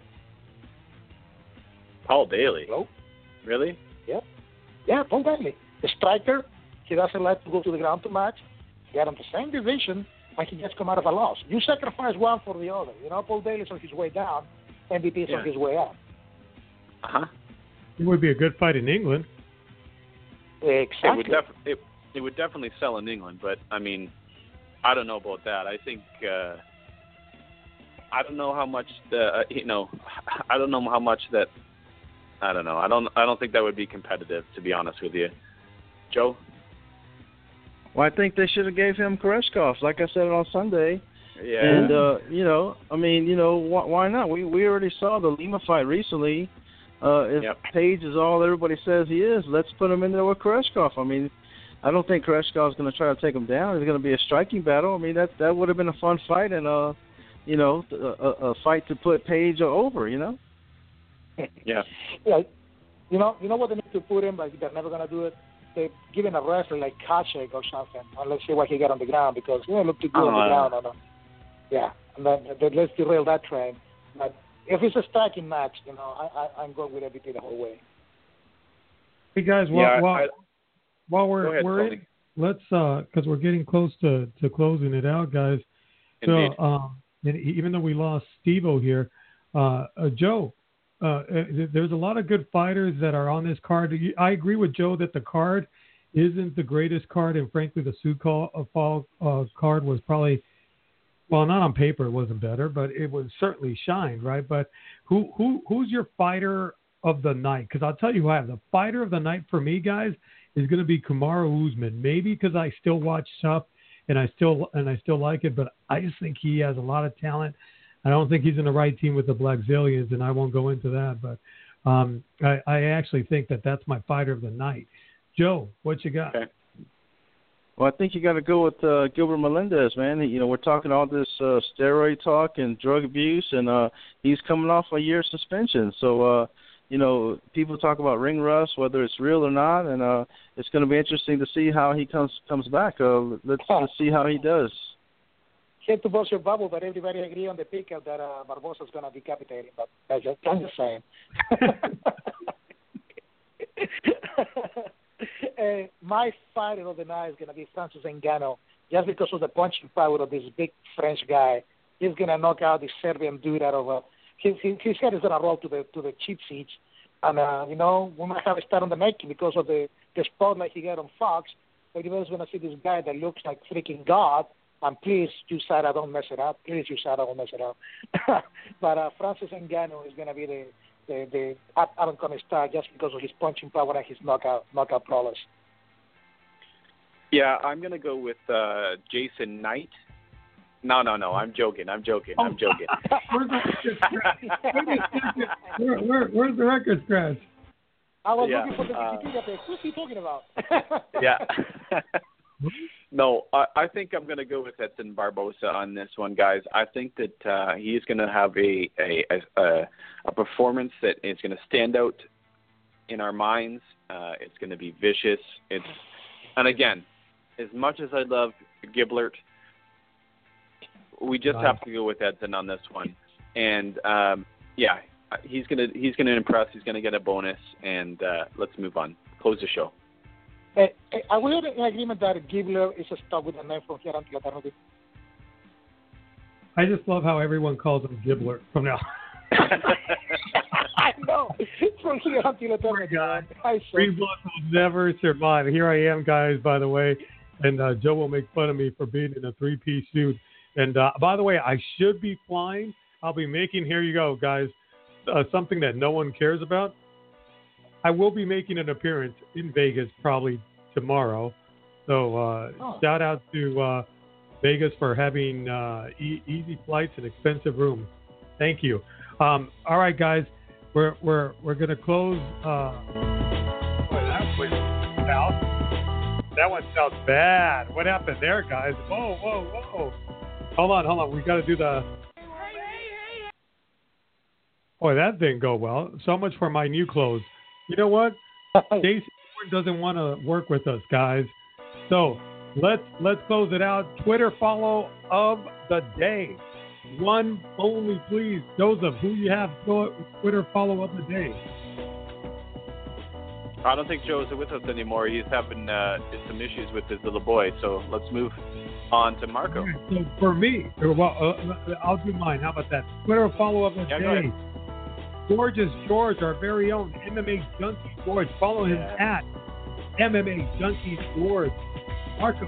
Paul Daly? Hello? Really? Yeah, Paul Daly. The striker, he doesn't like to go to the ground too much. They are on the same division, and he just come out of a loss. You sacrifice one for the other. Paul Daly's on his way down. MVP is on his way up. Uh-huh. It would be a good fight in England. Exactly. It would definitely sell in England, but, I mean, I don't know about that. I think I don't know how much I don't know how much that I don't know. I don't think that would be competitive, to be honest with you. Joe? Well, I think they should have gave him Koreshkov, like I said on Sunday. Yeah. And why not? We already saw the Lima fight recently. If Page is all everybody says he is, let's put him in there with Koreshkov. I mean, I don't think Koreshkov is going to try to take him down. It's going to be a striking battle. I mean, that would have been a fun fight and a fight to put Page over. Yeah. Yeah. You know what they need to put him, but they're never going to do it. They give him a wrestler like Kachek or something, and let's see what he got on the ground because he looked too good on the ground. Yeah, and then let's derail that train. But if it's a striking match, I'm going with MVP the whole way. Hey guys, while we're ahead, in, let's because we're getting close to closing it out, guys. Indeed. So and even though we lost Steve-O here, Joe, there's a lot of good fighters that are on this card. I agree with Joe that the card isn't the greatest card, and frankly, the Sioux Fall card was probably. Well, not on paper, it wasn't better, but it was certainly shined, right? But who's your fighter of the night? Because I'll tell you what, the fighter of the night for me, guys, is going to be Kamaru Usman. Maybe because I still watch Tough and I still like it, but I just think he has a lot of talent. I don't think he's in the right team with the Blackzilians, and I won't go into that. But I actually think that that's my fighter of the night. Joe, what you got? Okay. Well, I think you got to go with Gilbert Melendez, man. We're talking all this steroid talk and drug abuse, and he's coming off a year suspension. So, people talk about ring rust, whether it's real or not, and it's going to be interesting to see how he comes back. Let's see how he does. Hate to burst your bubble, but everybody agree on the pick that Barbosa's going to decapitate him. But I'm just saying. My fighter of the night is going to be Francis Ngannou, just because of the punching power of this big French guy. He's going to knock out the Serbian dude out of his head is going to roll to the cheap seats. And, we might have a start on the making because of the spotlight he got on Fox. Everybody's going to see this guy that looks like freaking God. And please, USADA, don't mess it up. Please, USADA, don't mess it up. But Francis Ngannou is going to be the up-and-coming star just because of his punching power and his knockout prowess. Yeah, I'm going to go with Jason Knight. No, I'm joking. Where's the record scratch? I was Yeah, looking for the Wikipedia page. Who's he talking about? Yeah. No, I think I'm going to go with Edson Barbosa on this one, guys. I think that he's going to have a performance that is going to stand out in our minds. It's going to be vicious. And again, as much as I love Giblert, we just have to go with Edson on this one. And yeah, he's going to impress. He's going to get a bonus. And let's move on. Close the show. Are we in agreement that Gibler is stuck with a name from here until eternity? I just love how everyone calls him Giblert from now. I know. From here until eternity. Green Blood will never survive. Here I am, guys, by the way. And Joe will make fun of me for being in a three-piece suit. And by the way, I should be flying. I'll be making, here you go, guys, something that no one cares about. I will be making an appearance in Vegas probably tomorrow. So shout out to Vegas for having easy flights and expensive rooms. Thank you. All right, guys, we're gonna close. That one sounds bad. What happened there, guys? Whoa! Hold on. We got to do the. Boy, that didn't go well. So much for my new clothes. You know what? Jason doesn't want to work with us, guys. So let's close it out. Twitter follow of the day. One only, please. Joseph, who you have Twitter follow of the day? I don't think Joe's with us anymore. He's having some issues with his little boy. So let's move on to Marco. Right, so for me, I'll do mine. How about that? Twitter follow of the day. Gorgeous George, our very own MMA Junkie George. Follow him at MMA Junkie George. Marco,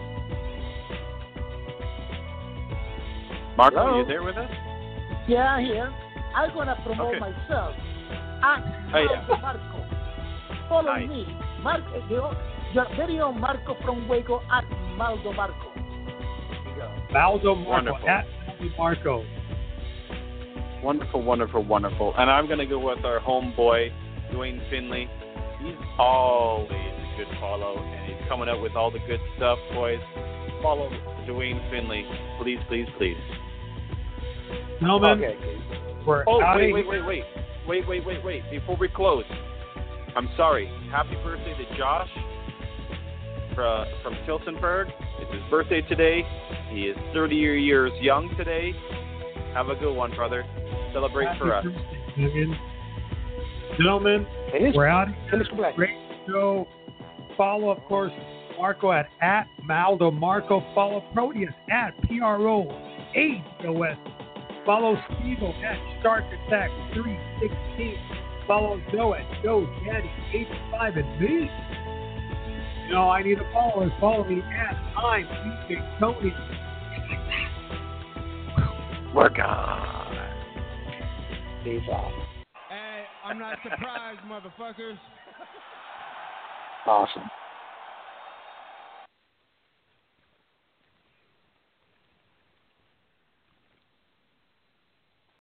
Hello? Are you there with us? Yeah, I'm here. I'm going to promote myself. Marco. Follow me. Your very own Marco from Waco at Maldo Marco. Maldo Marco. Wonderful. At Maldo Marco. Wonderful. And I'm going to go with our homeboy, Dwayne Finley. He's always a good follow, and he's coming out with all the good stuff, boys. Follow Dwayne Finley. Please. Gentlemen, we're wait. Before we close, I'm sorry. Happy birthday to Josh from Tilsonburg. It's his birthday today. He is 30 years young today. Have a good one, brother. Celebrate for us. Gentlemen, we're out. Great show. Follow, of course, Marco at Maldo Marco. Follow Proteus at PROADOS. Follow Stevo at Shark Attack 316. Follow Joe at Joe Daddy 85 and me. You know, I need a follower. Follow me at I'm DJ Tony. Work on. Peace out. Hey, I'm not surprised, motherfuckers. Awesome.